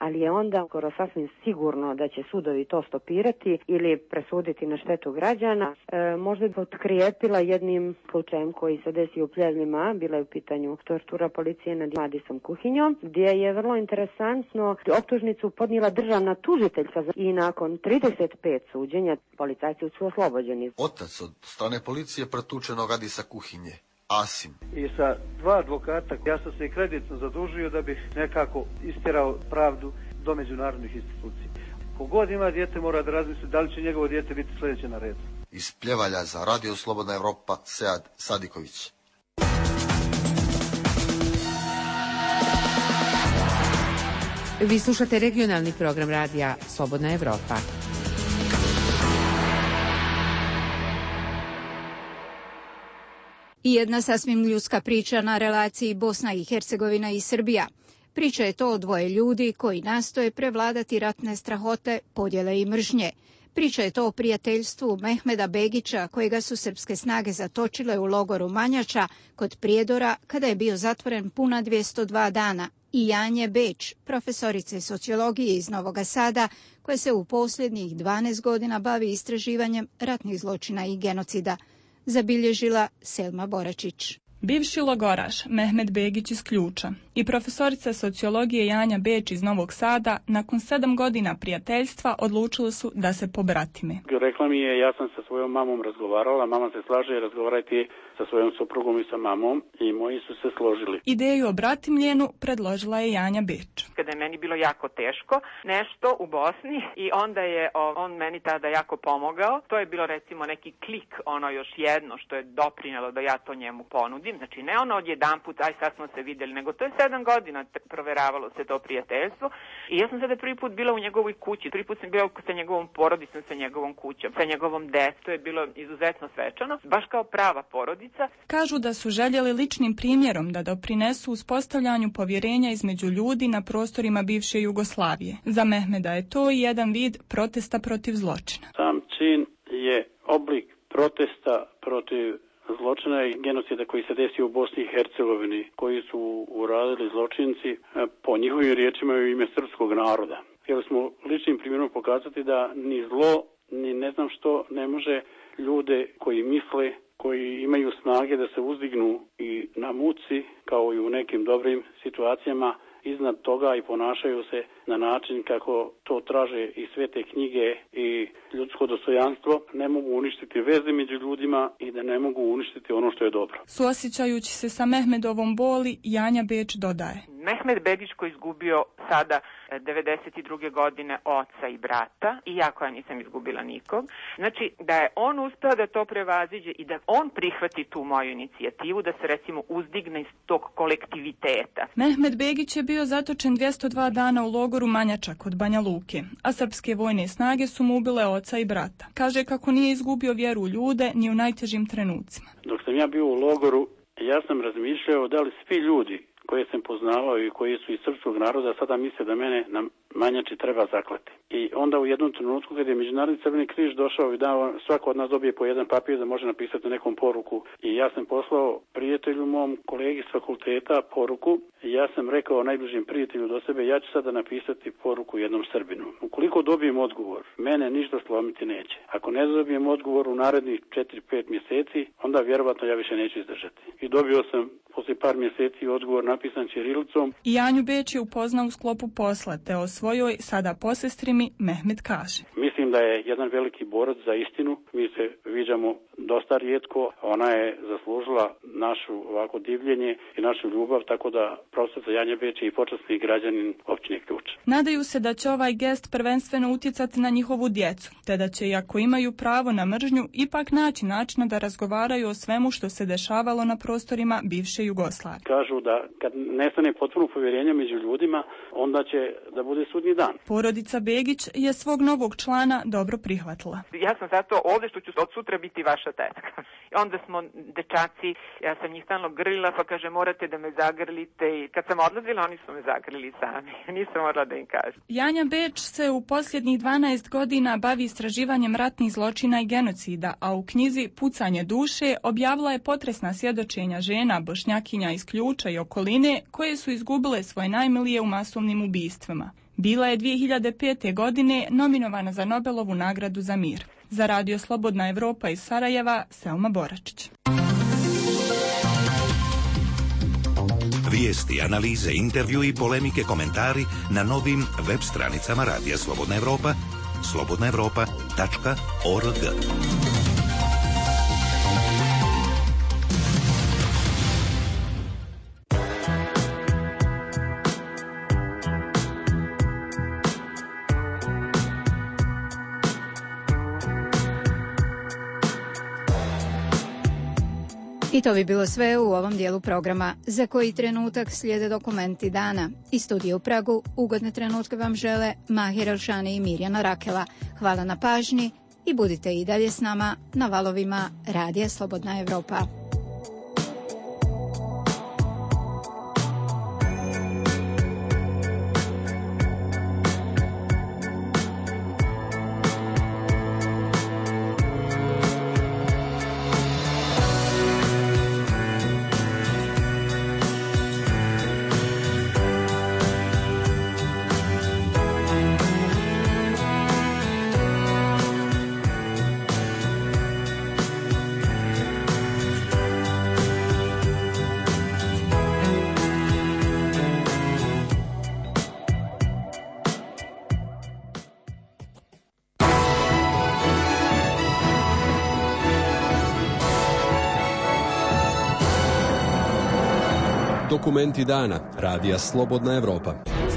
ali je onda skoro sasvim sigurno da će sudovi to stopirati ili presuditi na štetu građana. E, možda bi potkrijepila jednim slučajem koji se desio u Pljevljima, bila je u pitanju tortura policije nad Madisom Kuhinjom, gdje je vrlo interesantno optužnicu podnijela državna tužiteljka i nakon trideset pet suđenja policajci su oslobođeni. Otac od strane policije pretučenog Adisa Kuhinje, Asim. I sa dva advokata ja sam se i kreditno zadužio da bih nekako istjerao pravdu do međunarodnih institucija. Kogod ima dijete mora da razmisli da li će njegovo dijete biti sljedeće na redu. Iz Pljevalja za Radio Slobodna Evropa, Sead Sadiković. Vi slušate regionalni program radija Slobodna Evropa. I jedna sasvim ljudska priča na relaciji Bosna i Hercegovina i Srbija. Priča je to o dvoje ljudi koji nastoje prevladati ratne strahote, podjele i mržnje. Priča je to o prijateljstvu Mehmeda Begića, kojega su srpske snage zatočile u logoru Manjača kod Prijedora kada je bio zatvoren puna dvjesto dva dana, i Janje Beč, profesorice sociologije iz Novog Sada, koja se u posljednjih dvanaest godina bavi istraživanjem ratnih zločina i genocida, zabilježila Selma Boračić. Bivši logoraš Mehmed Begić iz Ključa i profesorica sociologije Janja Beč iz Novog Sada nakon sedam godina prijateljstva odlučili su da se pobratime. Rekla mi je, ja sam sa svojom mamom razgovarala, mama se slaže razgovarati sa svojom suprugom i sa mamom i moji su se složili. Ideju o bratimljenu predložila je Janja Beč. Kada je meni bilo jako teško nešto u Bosni i onda je on meni tada jako pomogao. To je bilo recimo neki klik, ono još jedno što je doprinjelo da ja to njemu ponudim. Znači ne ono odjedan put, aj sad smo se vidjeli, nego to je sedam godina proveravalo se to prijateljstvo. I ja sam sada prvi put bila u njegovoj kući, prvi put sam bila sa njegovom porodicom, sa njegovom kućom, sa njegovom decom. To je bilo izuzetno svečano, baš kao prava porodica. Kažu da su željeli ličnim primjerom da doprinesu uspostavljanju povjerenja između ljudi na prostorima bivše Jugoslavije. Za Mehmeda je to i jedan vid protesta protiv zločina. Sam čin je oblik protesta protiv zločina i genocida koji se desio u Bosni i Hercegovini, koji su uradili zločinci po njihovim riječima u ime srpskog naroda. Htjeli smo ličnim primjerom pokazati da ni zlo, ni ne znam što ne može ljude koji misle, koji imaju snage da se uzdignu i na muci, kao i u nekim dobrim situacijama, iznad toga i ponašaju se na način kako to traže i svete knjige i ljudsko dostojanstvo, ne mogu uništiti veze među ljudima i da ne mogu uništiti ono što je dobro. Suosjećajući se sa Mehmedovom boli, Janja Beč dodaje. Mehmed Begić koji je izgubio sada devedeset druge godine oca i brata, i ja koja nisam izgubila nikog. Znači da je on uspeo da to prevaziđe i da on prihvati tu moju inicijativu, da se recimo uzdigne iz tog kolektiviteta. Mehmed Begić je bio zatočen dvjesto dva dana u logoru Manjača kod Banja Luke, a srpske vojne snage su mu ubile oca i brata. Kaže kako nije izgubio vjeru u ljude ni u najtežim trenucima. Dok sam ja bio u logoru, ja sam razmišljao da li svi ljudi koje sam poznavao i koji su iz srpskog naroda sada misle da mene na Manjači treba zaklati. I onda u jednom trenutku kad je Međunarodni Crveni križ došao i dao, svako od nas dobije po jedan papir da može napisati nekom poruku. I ja sam poslao prijatelju mom, kolegi s fakulteta poruku i ja sam rekao najbližim prijatelju do sebe, ja ću sada napisati poruku jednom Srbinu. Ukoliko dobijem odgovor, mene ništa slomiti neće. Ako ne dobijem odgovor u narednih četiri pet mjeseci, onda vjerovatno ja više neću izdržati. I dobio sam poslije par mjeseci odgovor napisan ćirilicom. I Janju Beč je upoznao u sklopu posla, te o svojoj sada posestrimi Mehmed kaže. Mislim da je jedan veliki borac za istinu. Mi se viđamo dosta rijetko. Ona je zaslužila našu ovako divljenje i našu ljubav, tako da profesor Janja Beč je i počasni građanin općine Ključ. Nadaju se da će ovaj gest prvenstveno utjecati na njihovu djecu, te da će, iako imaju pravo na mržnju, ipak naći načina da razgovaraju o svemu što se dešavalo na prostorima bivše Jugoslavije. Kažu da kad nestane potpuno povjerenje među ljudima, onda će da bude sudnji dan. Porodica Begić je svog novog člana dobro prihvatila. Ja sam zato ovdje što ću od sutra biti vaša tetka. Onda smo dečaci, ja sam njih stalno grlila, pa kaže morate da me zagrlite. I kad sam odlazila, oni su me zagrlili sami. Nisam morala da im kažem. Janja Beč se u posljednjih dvanaest godina bavi istraživanjem ratnih zločina i genocida, a u knjizi Pucanje duše objavila je potresna svjedočenja žena Bošnjakinja iz Ključa i okoline koje su izgubile svoje najmilije u masovnim ubistvima. Bila je dvije hiljade pete. godine nominovana za Nobelovu nagradu za mir. Za Radio Slobodna Evropa iz Sarajeva, Selma Boračić. Vijesti, analize, intervju i polemike, komentari na novim web stranicama Radija Slobodna Evropa, slobodna evropa tačka org. I to bi bilo sve u ovom dijelu programa. Za koji trenutak slijede dokumenti dana. Iz studija u Pragu ugodne trenutke vam žele Mahir Elšani i Mirjana Rakela. Hvala na pažnji i budite i dalje s nama na valovima Radija Slobodna Evropa. Dokumenti dana Radija Slobodna Evropa.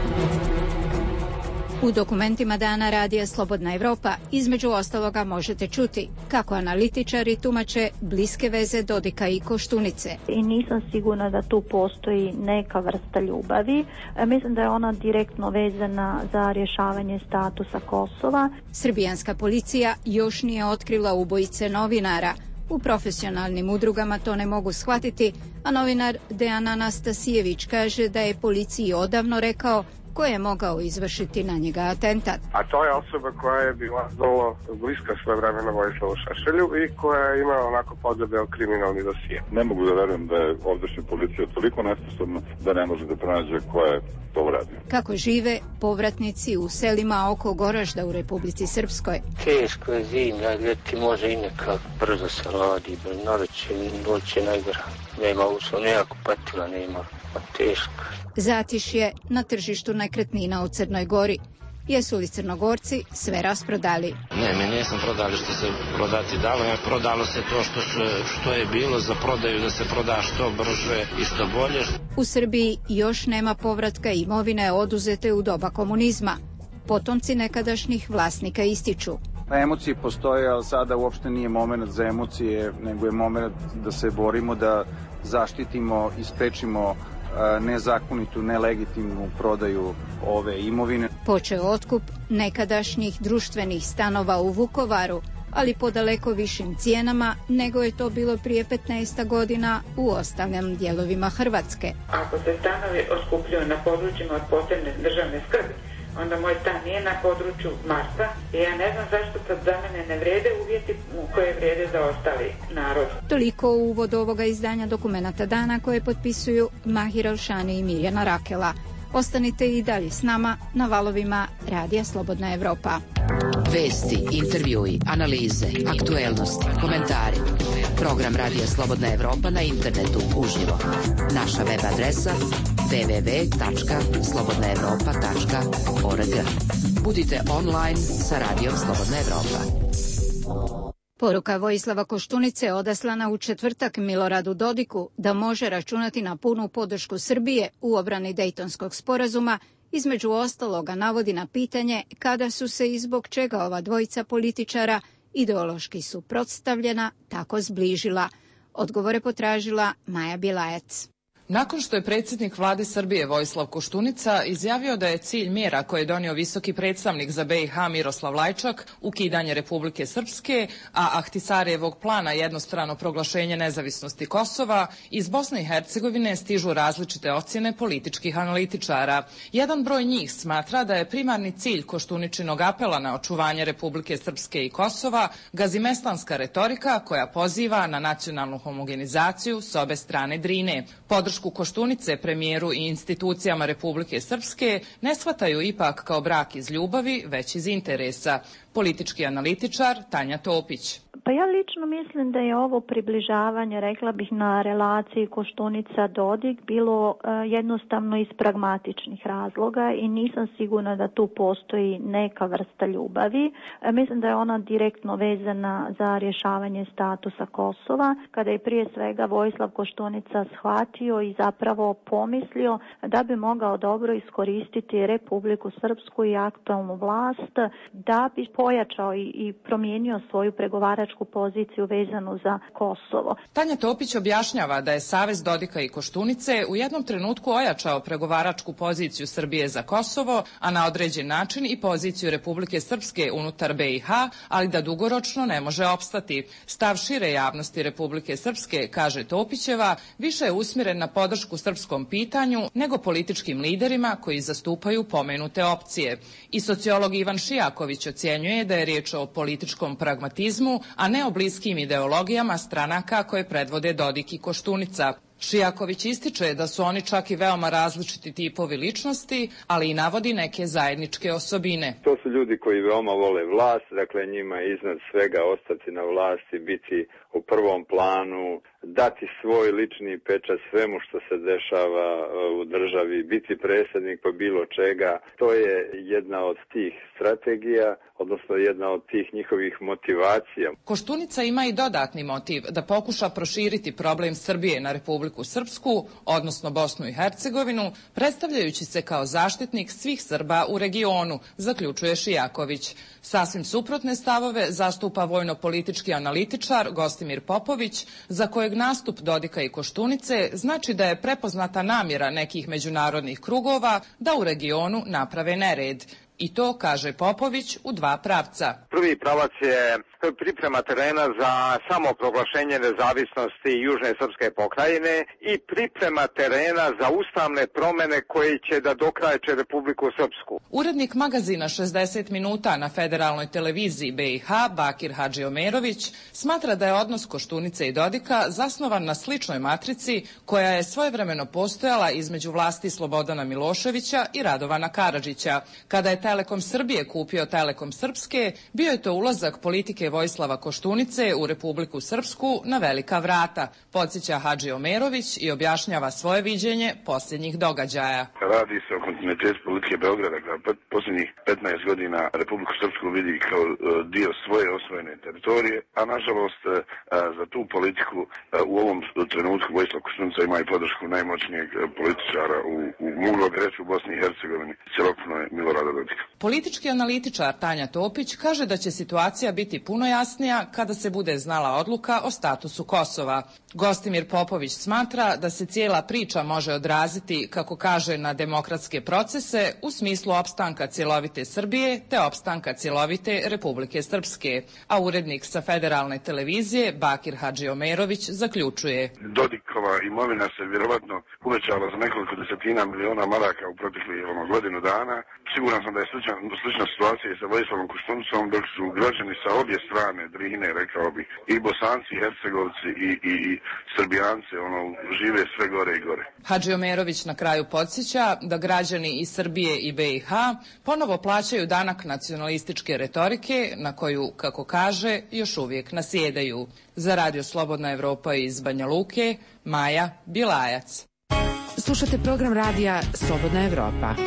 U dokumentima dana Radija Slobodna Evropa između ostaloga možete čuti kako analitičari tumače bliske veze Dodika i Koštunice. I nisam sigurna da tu postoji neka vrsta ljubavi. E, mislim da je ona direktno vezana za rješavanje statusa Kosova. Srbijanska policija još nije otkrila ubojice novinara. U profesionalnim udrugama to ne mogu shvatiti, a novinar Dejan Anastasijević kaže da je policiji odavno rekao ko je mogao izvršiti na njega atentat. A to je osoba koja je bila vrlo bliska svojevremeno Vojislavu Šešelju i koja je imala onako podebeo kriminalni dosije. Ne mogu da verujem da je ovdašnja policija toliko nesposobna da ne može da pronađe ko je to uradio. Kako žive povratnici u selima oko Goražda u Republici Srpskoj? Teško je zimlja, ljeti može i nekak brzo se radi, noć je najgora. Nema uslov, nekako patila nema, pa teško. Zatišje na tržištu nekretnina u Crnoj Gori. Jesu li Crnogorci sve rasprodali? Ne, mi nisam prodali što se prodati dalo, ja prodalo se to što, što je bilo za prodaju, da se proda što brže i što bolje. U Srbiji još nema povratka imovine oduzete u doba komunizma. Potomci nekadašnjih vlasnika ističu. Emocije postoje, ali sada uopšte nije moment za emocije, nego je moment da se borimo, da zaštitimo i sprečimo nezakonitu, nelegitimnu prodaju ove imovine. Počeo otkup nekadašnjih društvenih stanova u Vukovaru, ali po daleko višim cijenama nego je to bilo prije petnaest godina u ostalim dijelovima Hrvatske. Ako se stanovi otkupljuju na područjima od posebne državne skrbi, onda moj stan nije na području Marsa i ja ne znam zašto sad za mene ne vrede uvjeti koje vrede za ostali narod. Toliko u uvod ovoga izdanja dokumenata dana koje potpisuju Mahir Elšani i Mirjana Rakela. Ostanite i dalje s nama na valovima Radija Slobodna Evropa. Vesti, intervjui, analize, aktuelnosti, komentari. Program Radija Slobodna Evropa na internetu uživo. Naša web adresa w w w tačka slobodna evropa tačka org. Budite online sa Radijom Slobodna Evropa. Poruka Vojislava Koštunice odaslana u četvrtak Miloradu Dodiku da može računati na punu podršku Srbije u obrani Dejtonskog sporazuma, između ostaloga navodi na pitanje kada su se i zbog čega ova dvojica političara ideološki suprotstavljena tako zbližila. Odgovore potražila Maja Bjelajac. Nakon što je predsjednik vlade Srbije Vojislav Koštunica izjavio da je cilj mjera koje je donio visoki predstavnik za B i H Miroslav Lajčak ukidanje Republike Srpske, a Ahtisarijevog plana jednostrano proglašenje nezavisnosti Kosova, iz Bosne i Hercegovine stižu različite ocjene političkih analitičara. Jedan broj njih smatra da je primarni cilj Koštuničinog apela na očuvanje Republike Srpske i Kosova gazimeslanska retorika koja poziva na nacionalnu homogenizaciju s obe strane Drine. Podršku podršku Koštunice premijeru i institucijama Republike Srpske ne shvataju ipak kao brak iz ljubavi, već iz interesa. Politički analitičar Tanja Topić. Pa ja lično mislim da je ovo približavanje, rekla bih, na relaciji Koštunica-Dodik bilo uh, jednostavno iz pragmatičnih razloga i nisam sigurna da tu postoji neka vrsta ljubavi. Uh, mislim da je ona direktno vezana za rješavanje statusa Kosova, kada je prije svega Vojislav Koštunica shvatio i zapravo pomislio da bi mogao dobro iskoristiti Republiku Srpsku i aktualnu vlast, da bi pojačao i, i promijenio svoju pregovaračku poziciju vezanu za Kosovo. Tanja Topić objašnjava da je savez Dodika i Koštunice u jednom trenutku ojačao pregovaračku poziciju Srbije za Kosovo, a na određen način i poziciju Republike Srpske unutar B i H, ali da dugoročno ne može opstati. Stav šire javnosti Republike Srpske, kaže Topićeva, više je usmjeren na podršku srpskom pitanju nego političkim liderima koji zastupaju pomenute opcije. I sociolog Ivan Šijaković ocjenjuje da je riječ o političkom pragmatizmu, a ne o bliskim ideologijama stranaka koje predvode Dodik i Koštunica. Šijaković ističe da su oni čak i veoma različiti tipovi ličnosti, ali i navodi neke zajedničke osobine. To su ljudi koji veoma vole vlast, dakle njima je iznad svega ostati na vlasti, biti u prvom planu, dati svoj lični pečat svemu što se dešava u državi, biti predsjednik po bilo čega. To je jedna od tih strategija, odnosno jedna od tih njihovih motivacija. Koštunica ima i dodatni motiv da pokuša proširiti problem Srbije na Republiku Srpsku, odnosno Bosnu i Hercegovinu, predstavljajući se kao zaštitnik svih Srba u regionu, zaključuje Šijaković. Sasvim suprotne stavove zastupa vojno-politički analitičar Gostimir Popović, za kojeg nastup Dodika i Koštunice znači da je prepoznata namjera nekih međunarodnih krugova da u regionu naprave nered. I to, kaže Popović, u dva pravca. Prvi pravac je priprema terena za samoproglašenje nezavisnosti Južne srpske pokrajine i priprema terena za ustavne promjene koje će da dokrajče Republiku Srpsku. Urednik magazina šezdeset minuta na federalnoj televiziji B i H, Bakir Hadžiomerović, smatra da je odnos Koštunice i Dodika zasnovan na sličnoj matrici koja je svojevremeno postojala između vlasti Slobodana Miloševića i Radovana Karadžića. Kada je Telekom Srbije kupio Telekom Srpske, bio je to ulazak politike Vojislava Koštunice u Republiku Srpsku na velika vrata, podsjeća Hadžiomerović i objašnjava svoje viđenje posljednjih događaja. Radi se o kontinuitetu politike Beograda, koja posljednjih petnaest godina Republiku Srpsku vidi kao dio svoje osvojene teritorije, a nažalost za tu politiku u ovom trenutku Vojislav Koštunica ima i podršku najmoćnijeg političara u, u moglo bi reći u Bosni i Hercegovini, cjelokupno je Milorada Dodika. Politički analitičar Tanja Topić kaže da će situacija biti puno jasnija kada se bude znala odluka o statusu Kosova. Gostimir Popović smatra da se cijela priča može odraziti, kako kaže, na demokratske procese u smislu opstanka cjelovite Srbije te opstanka cjelovite Republike Srpske. A urednik sa federalne televizije Bakir Hadžiomerović zaključuje. Dodikova imovina se vjerovatno uvećala za nekoliko desetina miliona maraka u proteklih ono, godinu dana. Siguran sam da je slična, slična situacija i sa Vojislavom Koštunicom, dok su građani sa obje strane Drine, rekao bih, i Bosanci, i Hercegovci, i, i, i Srbijanci, ono, žive sve gore i gore. Hadžiomerović na kraju podsjeća da građani i Srbije i B i H ponovo plaćaju danak nacionalističke retorike na koju, kako kaže, još uvijek nasjedaju. Za Radio Slobodna Evropa iz Banja Luke, Maja Bilajac. Slušate program radija Slobodna Evropa.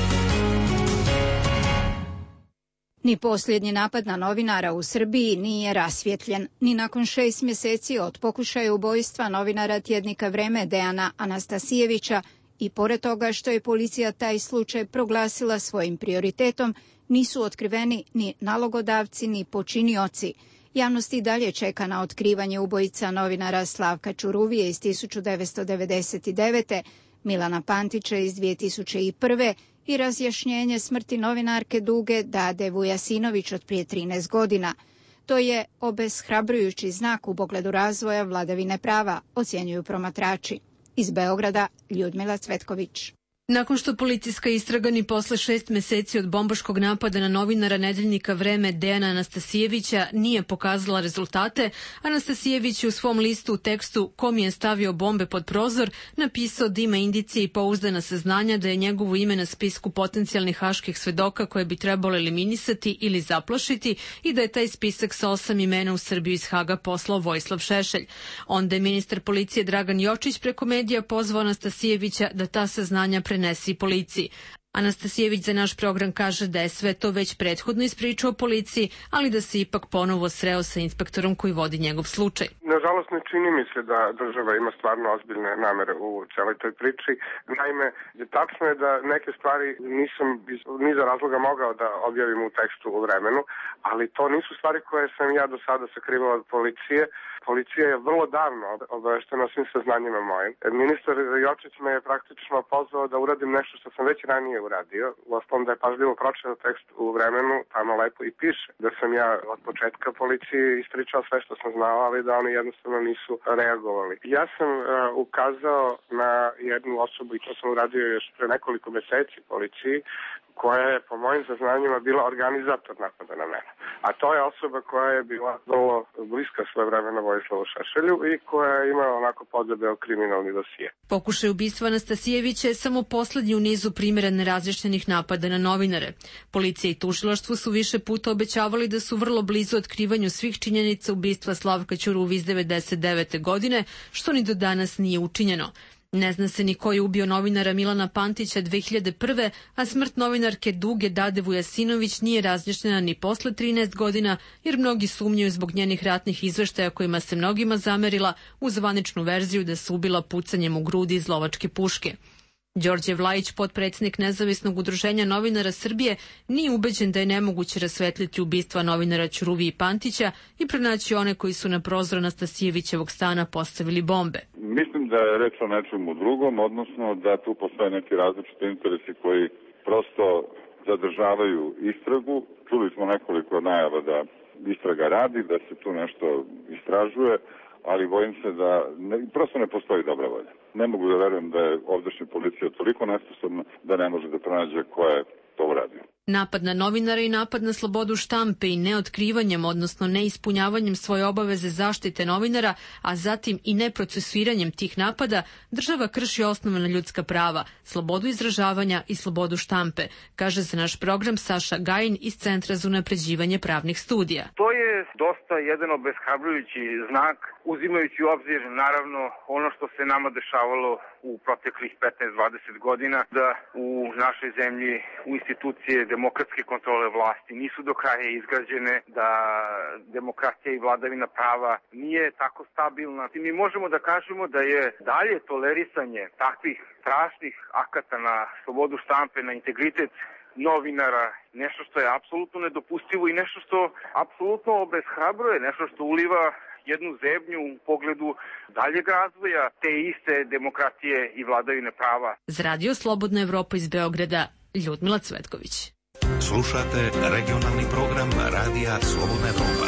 Ni posljednji napad na novinara u Srbiji nije rasvjetljen, ni nakon šest mjeseci od pokušaja ubojstva novinara tjednika Vreme Dejana Anastasijevića i pored toga što je policija taj slučaj proglasila svojim prioritetom, nisu otkriveni ni nalogodavci ni počinioci. Javnost i dalje čeka na otkrivanje ubojica novinara Slavka Čuruvije iz tisuću devetsto devedeset devete, Milana Pantića iz dvije tisuće prve i razjašnjenje smrti novinarke Duge Dade Vujasinović od prije trinaest godina. To je obeshrabrujući znak u pogledu razvoja vladavine prava, ocjenjuju promatrači. Iz Beograda, Ljudmila Cvetković. Nakon što policijska istraga ni posle šest meseci od bombaškog napada na novinara nedeljnika Vreme Dejana Anastasijevića nije pokazala rezultate, Anastasijević je u svom listu u tekstu "Kom je stavio bombe pod prozor" napisao da ima indicije i pouzdana saznanja da je njegovo ime na spisku potencijalnih haških svedoka koje bi trebalo eliminisati ili zaplašiti i da je taj spisak sa osam imena u Srbiju iz Haga poslao Vojislav Šešelj. Onda je ministar policije Dragan Jočić preko medija pozvao Anastasijevića da ta saznanja prenesi policiji. Anastasijević za naš program kaže da je sve to već prethodno ispričao policiji, ali da se ipak ponovo sreo sa inspektorom koji vodi njegov slučaj. Nažalost, ne čini mi se da država ima stvarno ozbiljne namere u celoj toj priči. Naime, tačno je da neke stvari nisam iz niza razloga mogao da objavim u tekstu u Vremenu, ali to nisu stvari koje sam ja do sada sakrivao od policije. Policija je vrlo davno obaveštena o svim saznanjima mojim. Ministar Jočić me je praktično pozvao da uradim nešto što sam već ranije uradio. Uostalom da je pažljivo pročitao tekst u Vremenu, tamo lepo i piše da sam ja od početka policiji ispričao sve što sam znao, ali da oni jednostavno nisu reagovali. Ja sam uh, ukazao na jednu osobu, i to sam uradio još pre nekoliko meseci policiji, koja je po mojim saznanjima bila organizator napada na mene. A to je osoba koja je bila vrlo bliska svojevremeno Vojislavu Šešelju i koja je imala onako podebeo kriminalni dosije. Pokušaj ubistva Anastasijevića je samo poslednji u nizu primjera nerazjašnjenih napada na novinare. Policija i tužilaštvo su više puta obećavali da su vrlo blizu otkrivanju svih činjenica ubistva Slavka Ćuruvi iz devedeset devete godine, što ni do danas nije učinjeno. Ne zna se ni ko je ubio novinara Milana Pantića dve hiljade prve, a smrt novinarke Duge Dade Vujasinović nije razjašnjena ni posle trinaest godina, jer mnogi sumnjaju zbog njenih ratnih izveštaja kojima se mnogima zamerila u zvaničnu verziju da se ubila pucanjem u grudi iz lovačke puške. Đorđe Vlajić, potpredsednik Nezavisnog udruženja novinara Srbije, nije ubeđen da je nemoguće rasvetliti ubistva novinara Ćuruvi i Pantića i pronaći one koji su na prozor Anastasijevićevog stana postavili bombe. Mislim da je reč o nečemu drugom, odnosno da tu postoje neki različiti interesi koji prosto zadržavaju istragu. Čuli smo nekoliko najava da istraga radi, da se tu nešto istražuje, ali bojim se da ne, prosto ne postoji dobra volja. Ne mogu da verujem da je ovdašnja policija toliko nesposobna da ne može da pronađe ko je to uradio. Napad na novinara i napad na slobodu štampe i neotkrivanjem, odnosno neispunjavanjem svoje obaveze zaštite novinara, a zatim i neprocesuiranjem tih napada, država krši osnovna ljudska prava, slobodu izražavanja i slobodu štampe, kaže za naš program Saša Gajin iz Centra za unapređivanje pravnih studija. To je dosta jedan obeshrabrujući znak, uzimajući u obzir naravno ono što se nama dešavalo u proteklih petnaest dvadeset godina, da u našoj zemlji u institucije demokratske kontrole vlasti nisu do kraja izgrađene, da demokratija i vladavina prava nije tako stabilna. I mi možemo da kažemo da je dalje tolerisanje takvih strašnih akata na slobodu štampe, na integritet novinara, nešto što je apsolutno nedopustivo i nešto što apsolutno obeshrabruje, nešto što uliva jednu zebnju u pogledu daljeg razvoja te iste demokratije i vladavine prava. Za Radio Slobodna Evropa iz Beograda, Ljudmila Cvetković. Slušate regionalni program Radija Slobodna Evropa.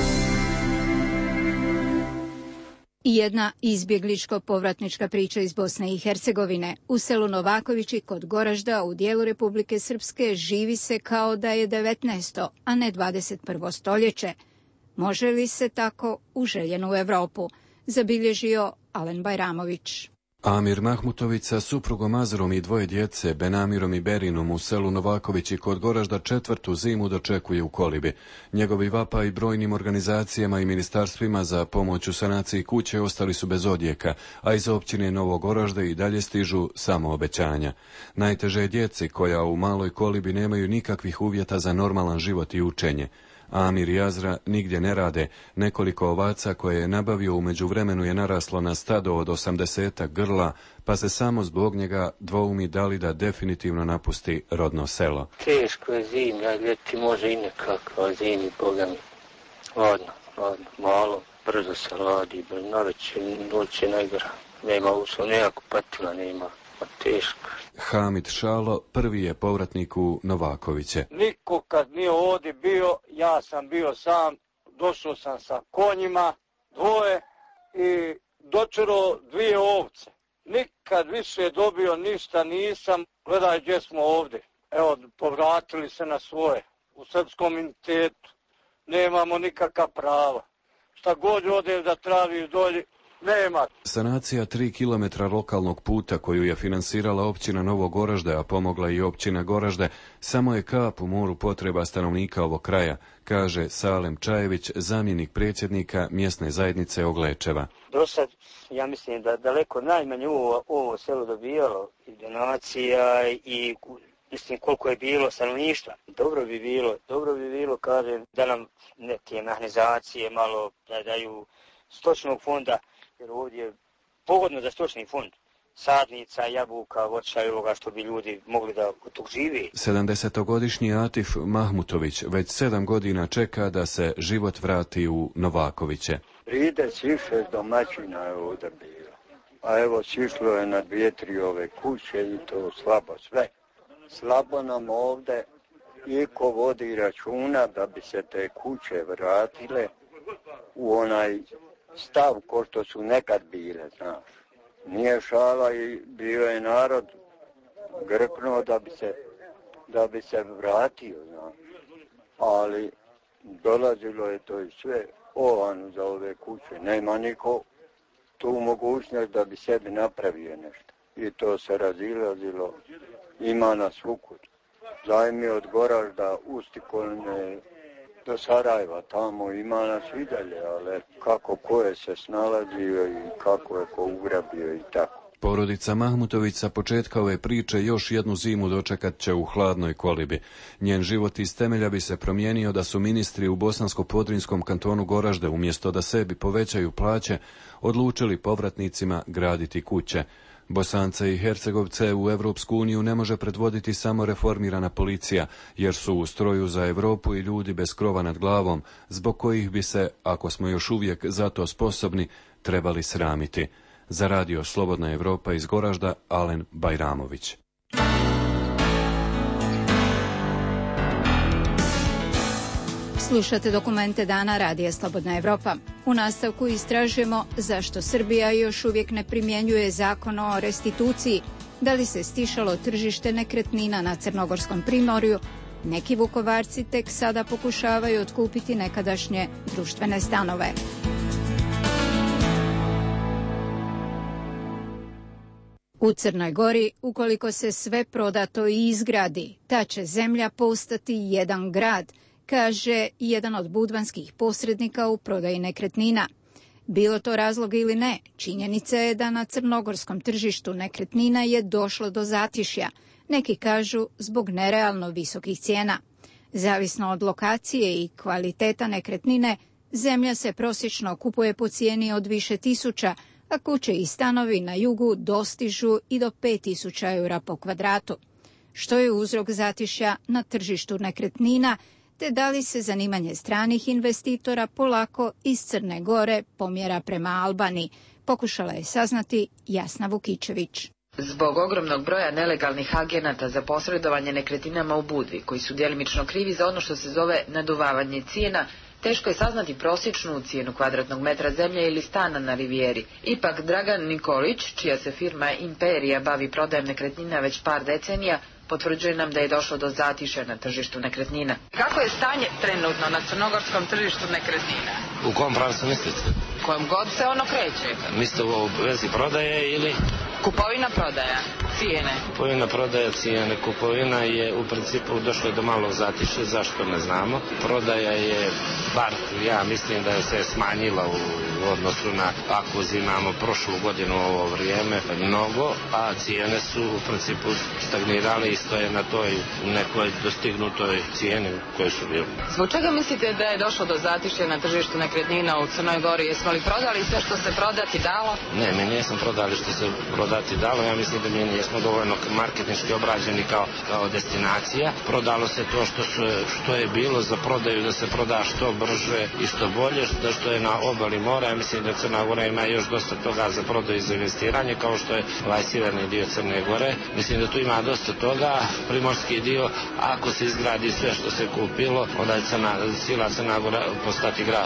I jedna izbjegličko-povratnička priča iz Bosne i Hercegovine. U selu Novakovići kod Goražda u dijelu Republike Srpske živi se kao da je devetnaesto, a ne dvadeset prvo stoljeće. Može li se tako u željenu Evropu? Zabilježio Alen Bajramović. Amir Mahmutović sa suprugom Azerom i dvoje djece, Benamirom i Berinom, u selu Novakovići kod Goražda četvrtu zimu dočekuje u kolibi. Njegovi vapa i brojnim organizacijama i ministarstvima za pomoć u sanaciji kuće ostali su bez odjeka, a iz općine Novog Goražda i dalje stižu samo obećanja. Najteže je djeci koja u maloj kolibi nemaju nikakvih uvjeta za normalan život i učenje. Amir i Azra nigdje ne rade, nekoliko ovaca koje je nabavio u međuvremenu je naraslo na stado od osamdesetak grla, pa se samo zbog njega dvoumi da li da definitivno napusti rodno selo. Teško je zimi, a ljeti može i nekako, a zimi, boga mi, ladno, ladno, malo, brzo se ladi, naveće, noć je najgora, nema uslov, nekako patila nema. Teško. Hamid Šalo prvi je povratnik u Novakoviće. Niko kad nije ovdje bio, ja sam bio sam, došao sam sa konjima, dvoje i dočero dvije ovce. Nikad više dobio ništa nisam, Gledaj gdje smo ovdje. Evo, povratili se na svoje. U srpskom entitetu nemamo nikakva prava. Šta god ode da travi dolje, nema. Sanacija tri kilometra lokalnog puta koju je finansirala općina Novo Goražde, a pomogla i općina Goražde, samo je kap u moru potreba stanovnika ovog kraja, kaže Salem Čajević, zamjenik predsjednika mjesne zajednice Oglečeva. Do sad, ja mislim da daleko najmanje ovo, ovo selo dobijalo i donacija i mislim koliko je bilo stanovništva. Dobro bi bilo, dobro bi bilo, kažem, da nam neke mehanizacije malo da daju stočnog fonda, jer ovdje je pogodno za stočni fond. Sadnica, jabuka, voća i ovoga što bi ljudi mogli da od tog živi. sedamdesetogodišnji Atif Mahmutović već sedam godina čeka da se život vrati u Novakoviće. trideset šest domaćina je ovdje bilo. A evo, sišlo je na dvije, tri ove kuće i to slabo sve. Slabo nam ovdje iko vodi računa da bi se te kuće vratile u onaj stav ko što su nekad bile, znaš. Nije šala i bio je narod grknuo da bi se, da bi se vratio, znaš. Ali dolazilo je to i sve ovanu za ove kuće. Nema niko tu mogućnost da bi sebi napravio nešto. I to se razilazilo, ima na svukud. Zajmi od Goražda, Ustikolne, do Sarajeva, tamo ima nas i dalje, ali kako ko je se snalazio i kako je ko ugrabio i tako. Porodica Mahmutović sa početka ove priče još jednu zimu dočekat će u hladnoj kolibi. Njen život iz temelja bi se promijenio da su ministri u Bosansko-Podrinjskom kantonu Goražde, umjesto da sebi povećaju plaće, odlučili povratnicima graditi kuće. Bosance i Hercegovce u Evropsku uniju ne može predvoditi samo reformirana policija, jer su u stroju za Europu i ljudi bez krova nad glavom, zbog kojih bi se, ako smo još uvijek za to sposobni, trebali sramiti. Za radio Slobodna Evropa iz Goražda, Alen Bajramović. Slušate dokumente dana radija Slobodna Evropa. U nastavku istražujemo zašto Srbija još uvijek ne primjenjuje zakon o restituciji, da li se stišalo tržište nekretnina na Crnogorskom primorju, neki Vukovarci tek sada pokušavaju otkupiti nekadašnje društvene stanove. U Crnoj Gori, ukoliko se sve prodato i izgradi, ta će zemlja postati jedan grad, kaže jedan od budvanskih posrednika u prodaji nekretnina. Bilo to razlog ili ne, činjenica je da na crnogorskom tržištu nekretnina je došlo do zatišja. Neki kažu zbog nerealno visokih cijena. Zavisno od lokacije i kvaliteta nekretnine, zemlja se prosječno kupuje po cijeni od više tisuća, a kuće i stanovi na jugu dostižu i do pet tisuća eura po kvadratu. Što je uzrok zatišja na tržištu nekretnina, te da li se zanimanje stranih investitora polako iz Crne Gore pomjera prema Albaniji, pokušala je saznati Jasna Vukičević. Zbog ogromnog broja nelegalnih agenata za posredovanje nekretninama u Budvi, koji su djelimično krivi za ono što se zove naduvavanje cijena, teško je saznati prosječnu cijenu kvadratnog metra zemlje ili stana na rivijeri. Ipak Dragan Nikolić, čija se firma Imperija bavi prodajem nekretnina već par decenija, potvrđuje nam da je došlo do zatišja na tržištu nekretnina. Kako je stanje trenutno na crnogorskom tržištu nekretnina? U kom pravcu mislite? Kojom god se ono kreće. Mislite u vezi prodaje ili? Kupovina prodaja, cijene. Kupovina prodaja, cijene. Kupovina je u principu došlo do malog zatišja, zašto ne znamo. Prodaja je, bar ja mislim da je se smanjila u odnosu na ako uzimamo prošlu godinu u ovo vrijeme mnogo, a cijene su u principu stagnirale i stoje na toj nekoj dostignutoj cijeni koje su bili. Zbog čega mislite da je došlo do zatišja na tržištu nekretnina u Crnoj Gori? Jesmo li prodali sve što se prodati dalo? Ne, mi nismo prodali što se prodati dalo. Ja mislim da mi nismo dovoljno marketinški obrađeni kao, kao destinacija. Prodalo se to što, su, što je bilo za prodaju, da se proda što brže i što bolje, da što je na obali mora. Ja mislim da Crna Gora ima još dosta toga za prodaju i za investiranje, kao što je ovaj sjeverni dio Crne Gore. Mislim da tu ima dosta toga. Primorski dio, ako se izgradi sve što se kupilo, onda je Crna, cijela Crna Gora postati grad.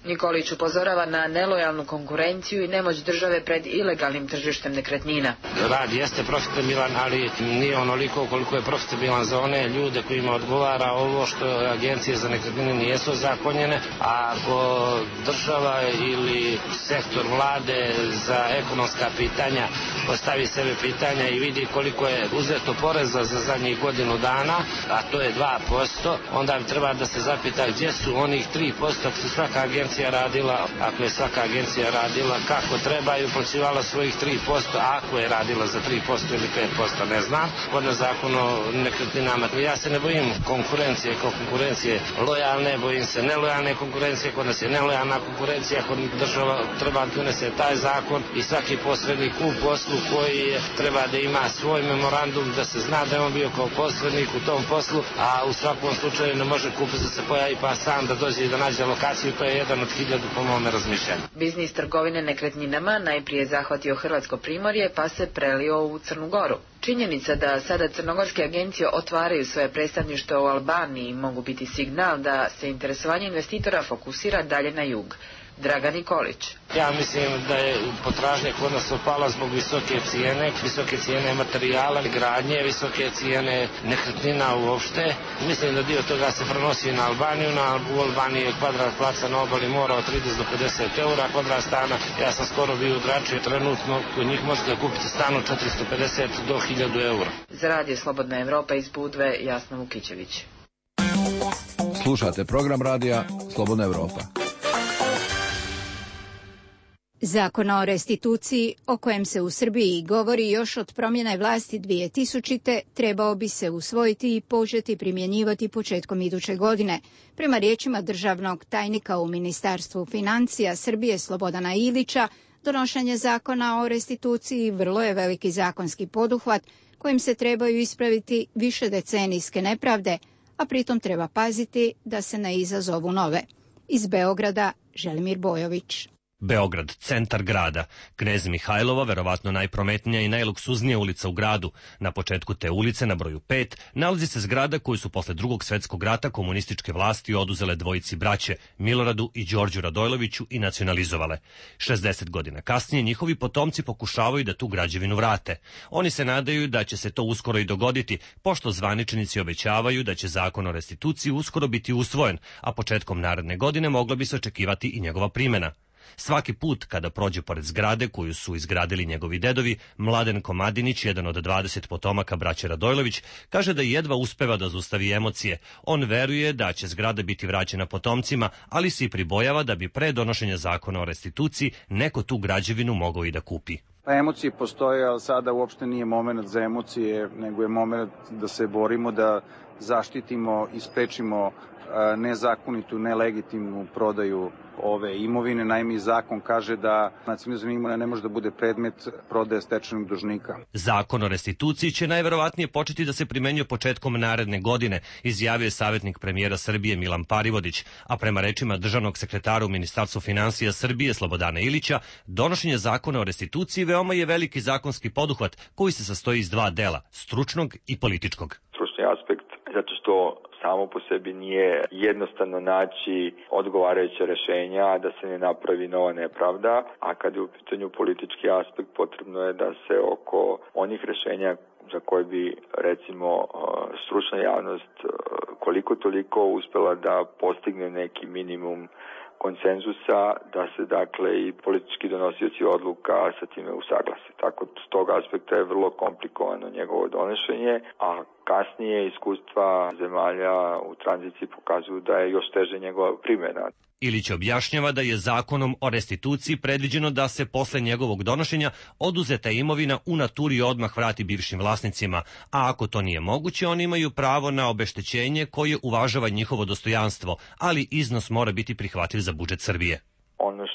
Nikolić upozorava na nelojalnu konkurenciju i nemoć države pred ilegalnim tržištem nekretnina. Rad jeste profitabilan, ali nije onoliko koliko je profitabilan za one ljude kojima odgovara ovo što agencije za nekretnine nijesu ozakonjene, a ako država ili sektor vlade za ekonomska pitanja postavi sebe pitanja i vidi koliko je uzeto poreza za zadnjih godinu dana, a to je dva posto, onda treba da se zapita gdje su onih tri posto ako su svaka agencija radila, ako je svaka agencija radila kako treba i uplaćivala svojih tri posto, a ako je radila za tri posto ili pet posto, ne znam, pod na zakon o nekretninama. Ja se ne bojim konkurencije kao konkurencije lojalne, bojim se nelojalne konkurencije, kod nas je nelojalna konkurencija, kod država treba da unese taj zakon i svaki posrednik u poslu koji je, treba da ima svoj memorandum, da se zna da je on bio kao posrednik u tom poslu, a u svakom slučaju ne može kupac da se pojavi pa sam da dođe i da nađe lokaciju, to je jedan od hiljadu po mome razmišljanju. Biznis trgovine nekretninama najprije zahvatio Hrvatsko primorje pa se prelio u Crnu Goru. Činjenica da sada crnogorske agencije otvaraju svoje predstavništvo u Albaniji mogu biti signal da se interesovanje investitora fokusira dalje na jug. Dragan Nikolić. Ja mislim da je potražnja kod nas opala zbog visoke cijene, visoke cijene materijala, gradnje, visoke cijene nekretnina uopšte. Mislim da dio toga se prenosi na Albaniju. Na, u Albaniji je kvadrat placa na obali mora od trideset do pedeset eura, kvadrat stana. Ja sam skoro bio u Drači, trenutno kod njih možete kupiti stan od četiristo pedeset do hiljadu eura. Za Radio Slobodna Evropa iz Budve, Jasna Vukićević. Slušate program radija Slobodna Evropa. Zakon o restituciji, o kojem se u Srbiji govori još od promjene vlasti dvije tisućite, trebao bi se usvojiti i početi primjenjivati početkom iduće godine. Prema riječima državnog tajnika u Ministarstvu financija Srbije Slobodana Ilića, donošenje zakona o restituciji vrlo je veliki zakonski poduhvat kojim se trebaju ispraviti višedecenijske nepravde, a pritom treba paziti da se ne izazovu nove. Iz Beograda, Želimir Bojović. Beograd, centar grada. Knez Mihajlova, verovatno najprometnija i najluksuznija ulica u gradu. Na početku te ulice, na broju pet, nalazi se zgrada koju su posle drugog svetskog rata komunističke vlasti oduzele dvojici braće, Miloradu i Đorđu Radojloviću, i nacionalizovale. šezdeset godina kasnije njihovi potomci pokušavaju da tu građevinu vrate. Oni se nadaju da će se to uskoro i dogoditi, pošto zvaničnici obećavaju da će zakon o restituciji uskoro biti usvojen, a početkom naredne godine moglo bi se očekivati i njegova primjena. Svaki put kada prođe pored zgrade koju su izgradili njegovi dedovi, Mladen Komadinić, jedan od dvadeset potomaka braće Radojlović, kaže da jedva uspeva da zaustavi emocije. On veruje da će zgrada biti vraćena potomcima, ali se i pribojava da bi pre donošenja zakona o restituciji neko tu građevinu mogao i da kupi. Pa emocije postoje, ali sada uopšte nije moment za emocije, nego je moment da se borimo, da zaštitimo i sprečimo nezakonitu, nelegitimnu prodaju ove imovine. Naime, zakon kaže da nacionalizam imovine ne može da bude predmet prodaje stečajnog dužnika. Zakon o restituciji će najverovatnije početi da se primenjuje početkom naredne godine, izjavio je savjetnik premijera Srbije Milan Parivodić, a prema rečima državnog sekretara u Ministarstvu financija Srbije Slobodana Ilića, donošenje zakona o restituciji veoma je veliki zakonski poduhvat koji se sastoji iz dva dela, stručnog i političkog. Stručni aspekt, zato što samo po sebi nije jednostavno naći odgovarajuće rješenja da se ne napravi nova nepravda, a kad je u pitanju politički aspekt potrebno je da se oko onih rješenja za koje bi recimo stručna javnost koliko toliko uspjela da postigne neki minimum konsenzusa, da se dakle i politički donosioci odluka sa time usaglase. Tako s tog aspekta je vrlo komplikovano njegovo donošenje, a kasnije iskustva zemalja u tranziciji pokazuju da je još teže njegova primjena. Ilić objašnjava da je zakonom o restituciji predviđeno da se posle njegovog donošenja oduzeta imovina u naturi odmah vrati bivšim vlasnicima, a ako to nije moguće, oni imaju pravo na obeštećenje koje uvažava njihovo dostojanstvo, ali iznos mora biti prihvatljiv za budžet Srbije. Ono što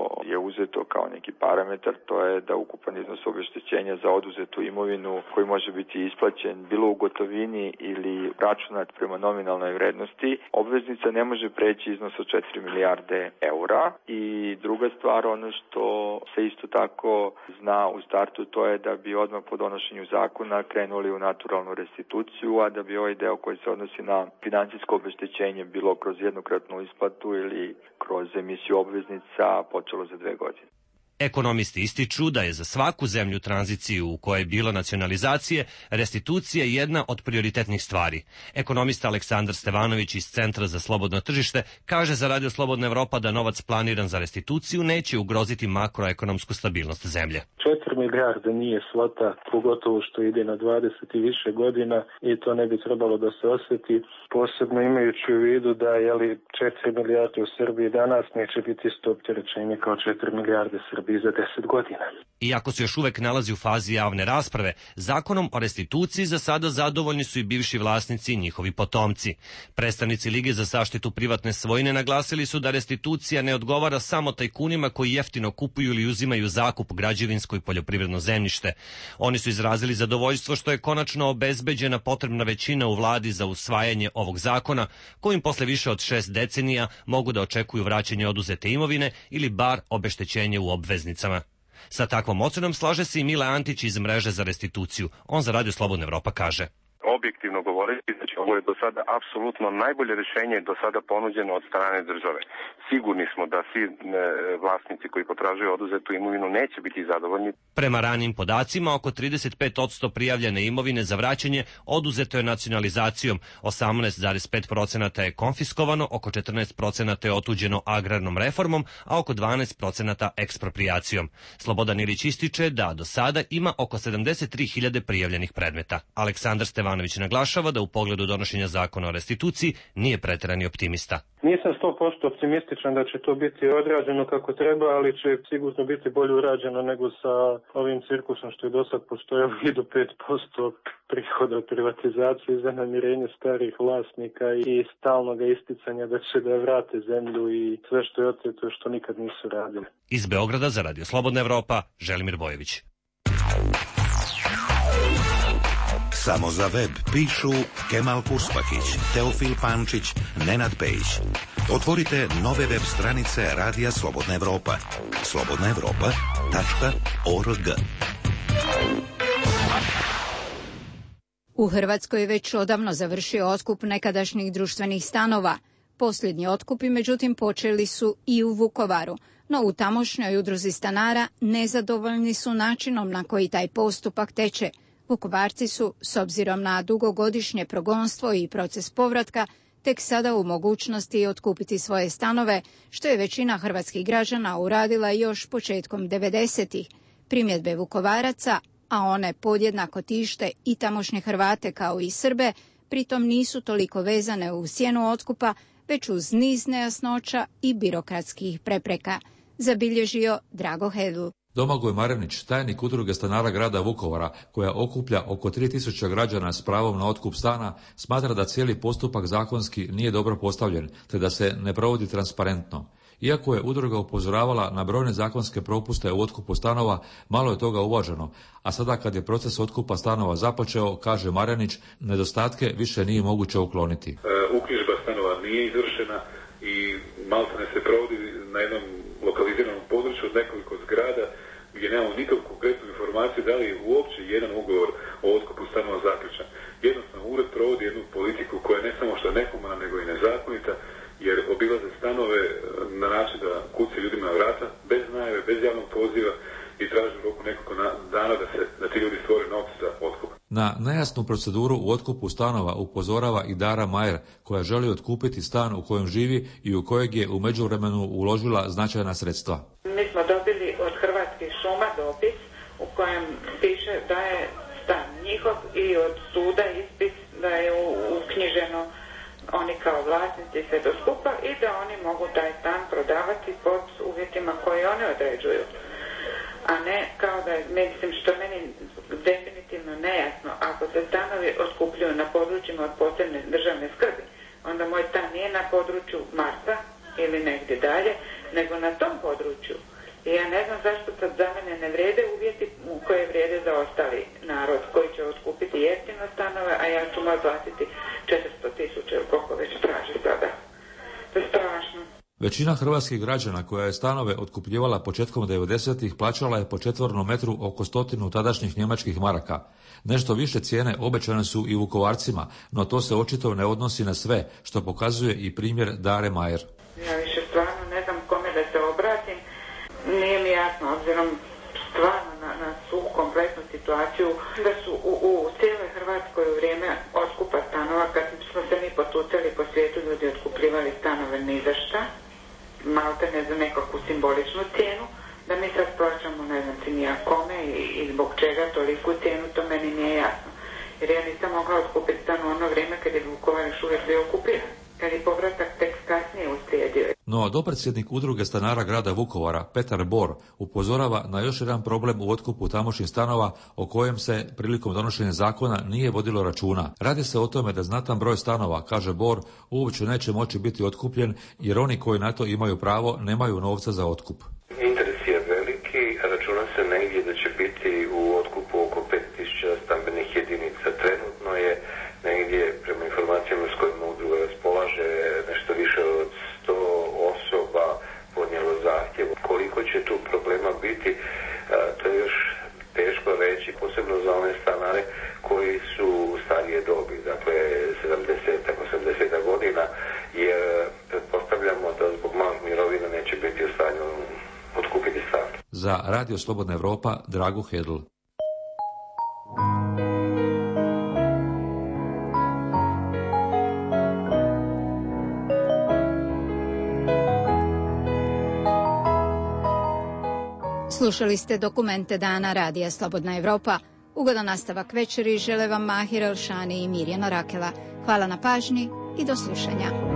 je uzeto kao neki parametar, to je da ukupan iznos obeštećenja za oduzetu imovinu koji može biti isplaćen bilo u gotovini ili računat prema nominalnoj vrednosti, obveznica ne može preći iznos od četiri milijarde eura. I druga stvar, ono što se isto tako zna u startu, to je da bi odmah po donošenju zakona krenuli u naturalnu restituciju, a da bi ovaj deo koji se odnosi na financijsko obeštećenje bilo kroz jednokratnu isplatu ili kroz emisiju obveznica počelo za dve godine. Ekonomisti ističu da je za svaku zemlju tranziciju u kojoj je bilo nacionalizacije restitucija jedna od prioritetnih stvari. Ekonomista Aleksandar Stevanović iz Centra za slobodno tržište kaže za Radio Slobodna Evropa da novac planiran za restituciju neće ugroziti makroekonomsku stabilnost zemlje. četiri milijarde nije svota, pogotovo što ide na dvadeset i više godina i to ne bi trebalo da se osjeti, posebno imajući u vidu da je li četiri milijarde u Srbiji danas neće biti isto opterećenje kao četiri milijarde Srbiji za deset godina. Iako se još uvek nalazi u fazi javne rasprave, zakonom o restituciji za sada zadovoljni su i bivši vlasnici i njihovi potomci. Predstavnici Lige za zaštitu privatne svojine naglasili su da restitucija ne odgovara samo tajkunima koji jeftino kupuju ili uzimaju zakup građevinsko i poljoprivredno zemljište. Oni su izrazili zadovoljstvo što je konačno obezbeđena potrebna većina u vladi za usvajanje ovog zakona, kojim posle više od šest decenija mogu da očekuju vraćanje oduzete imovine ili bar obeštećenje u obveznicama. Sa takvom ocenom slaže se i Mile Antić iz Mreže za restituciju. On za Radio Slobodna Evropa kaže: objektivno govoreći, znači ovo je do sada apsolutno najbolje rješenje do sada ponuđeno od strane države. Sigurni smo da svi vlasnici koji potražuju oduzetu imovinu neće biti zadovoljni. Prema ranim podacima, oko trideset pet posto prijavljene imovine za vraćanje oduzeto je nacionalizacijom, osamnaest zarez pet posto je konfiskovano, oko četrnaest posto je otuđeno agrarnom reformom, a oko dvanaest posto eksproprijacijom. Slobodan Ilić ističe da do sada ima oko sedamdeset tri hiljade prijavljenih predmeta. Aleksandar Stevanović naglašava da u pogledu donošenja zakona o restituciji nije preterani optimista. Nisam sto posto optimističan da će to biti odrađeno kako treba, ali će sigurno biti bolje urađeno nego sa ovim cirkusom što je do sad postojao i do pet posto prihoda od privatizacije za namirenje starih vlasnika i stalnog isticanja da će da vrate zemlju i sve što je oteto što nikad nisu radili. Iz Beograda za Radio Slobodna Evropa, Želimir Bojević. Samo za web pišu Kemal Kurspakić, Teofil Pančić, Nenad Pejić. Otvorite nove web stranice Radija Slobodna Evropa. slobodna evropa tačka org. U Hrvatskoj je već odavno završio otkup nekadašnjih društvenih stanova. Posljednji otkupi, međutim, počeli su i u Vukovaru, no u tamošnjoj udruzi stanara nezadovoljni su načinom na koji taj postupak teče. Vukovarci su, s obzirom na dugogodišnje progonstvo i proces povratka, tek sada u mogućnosti otkupiti svoje stanove, što je većina hrvatskih građana uradila još početkom devedesetih. Primjedbe Vukovaraca, a one podjednako tište i tamošnje Hrvate kao i Srbe, pritom nisu toliko vezane uz cijenu otkupa, već uz niz nejasnoća i birokratskih prepreka, zabilježio Drago Hedl. Domagoj Marevnić, tajnik udruge stanara grada Vukovara, koja okuplja oko tri tisuće građana s pravom na otkup stana, smatra da cijeli postupak zakonski nije dobro postavljen, te da se ne provodi transparentno. Iako je udruga upozoravala na brojne zakonske propuste u otkupu stanova, malo je toga uvaženo, a sada kad je proces otkupa stanova započeo, kaže Marevnić, nedostatke više nije moguće ukloniti. E, uknjižba stanova nije izvršena i maltene se provodi na jednom lokaliziranom području od nekoliko zgrada gdje nemamo nikakvu konkretnu informaciju da li je uopće jedan ugovor o otkupu stanova zaključen. Jednostavno ured provodi jednu politiku koja je ne samo što nehumana nego i nezakonita, jer obilaze stanove na način da kuce ljudima na vrata bez najave, bez javnog poziva i traži u roku nekoliko dana da se da ti ljudi stvore novce za otkup. Na nejasnu proceduru u otkupu stanova upozorava i Dara Majer, koja želi otkupiti stan u kojem živi i u kojeg je u međuvremenu uložila značajna sredstva. Mi smo dobili od Hrvatskih šuma dopis u kojem piše da je stan njihov i od suda ispis da je uknjiženo oni kao vlasnici sve do skupa i da oni mogu taj stan prodavati pod uvjetima koje oni određuju. A ne kao da je, mislim, što meni definitivno nejasno, ako se stanovi otkupljuju na područjima od posebne državne skrbi, onda moj stan nije na području Marsa ili negdje dalje, nego na tom području. I ja ne znam zašto sad za mene ne vrede uvjeti koje vrede za ostali narod koji će otkupiti jeftino stanove, a ja ću moći platiti četiristo tisuća ili koliko već traži sada. To je strašno. Većina hrvatskih građana koja je stanove otkupljivala početkom devedesetih plaćala je po četvornom metru oko stotinu tadašnjih njemačkih maraka. Nešto više cijene obećane su i Vukovarcima, no to se očito ne odnosi na sve, što pokazuje i primjer Dare Majer. Ja više stvarno ne znam kome da se obratim. Nije mi jasno, obzirom stvarno na, na svu kompletnu situaciju, da su u, u cijeloj Hrvatskoj u vrijeme otkupa stanova, kad smo se mi potucali po svijetu, ljudi otkupljivali stanove ni za šta, malte ne za nekakvu simboličnu cijenu, da mi sad plaćamo ne znam ti nija kome i, i zbog čega toliku cijenu, to meni nije jasno. Jer ja nisam mogla otkupiti stan u ono vrijeme kad je Vukovar još uvijek bio okupiran, kad je povratak tek kasnije uslijedio. No, dopredsjednik udruge stanara grada Vukovara, Petar Bor, upozorava na još jedan problem u otkupu tamošnjih stanova o kojem se prilikom donošenja zakona nije vodilo računa. Radi se o tome da znatan broj stanova, kaže Bor, uopće neće moći biti otkupljen jer oni koji na to imaju pravo nemaju novca za otkup. Interes je veliki, računa se negdje da će biti u otkupu oko pet tisuća stambenih jedinica. Trenutno je negdje, prema informacijama s kojima udruga raspolaže, nešto više od sto osoba podnijelo zahtjev. Koliko će tu problema biti, to je još teško reći, posebno za one stanare koji su starije dobi, dakle sedamdeset osamdeset godina, jer pretpostavljamo da zbog malih mirovina neće biti u stanju otkupiti stan. Za Radio Slobodna Evropa, Drago Hedl. Slušali ste dokumente dana Radija Slobodna Evropa. Ugodan nastavak večeri žele vam Mahir Elšani i Mirjana Rakela. Hvala na pažnji i do slušanja.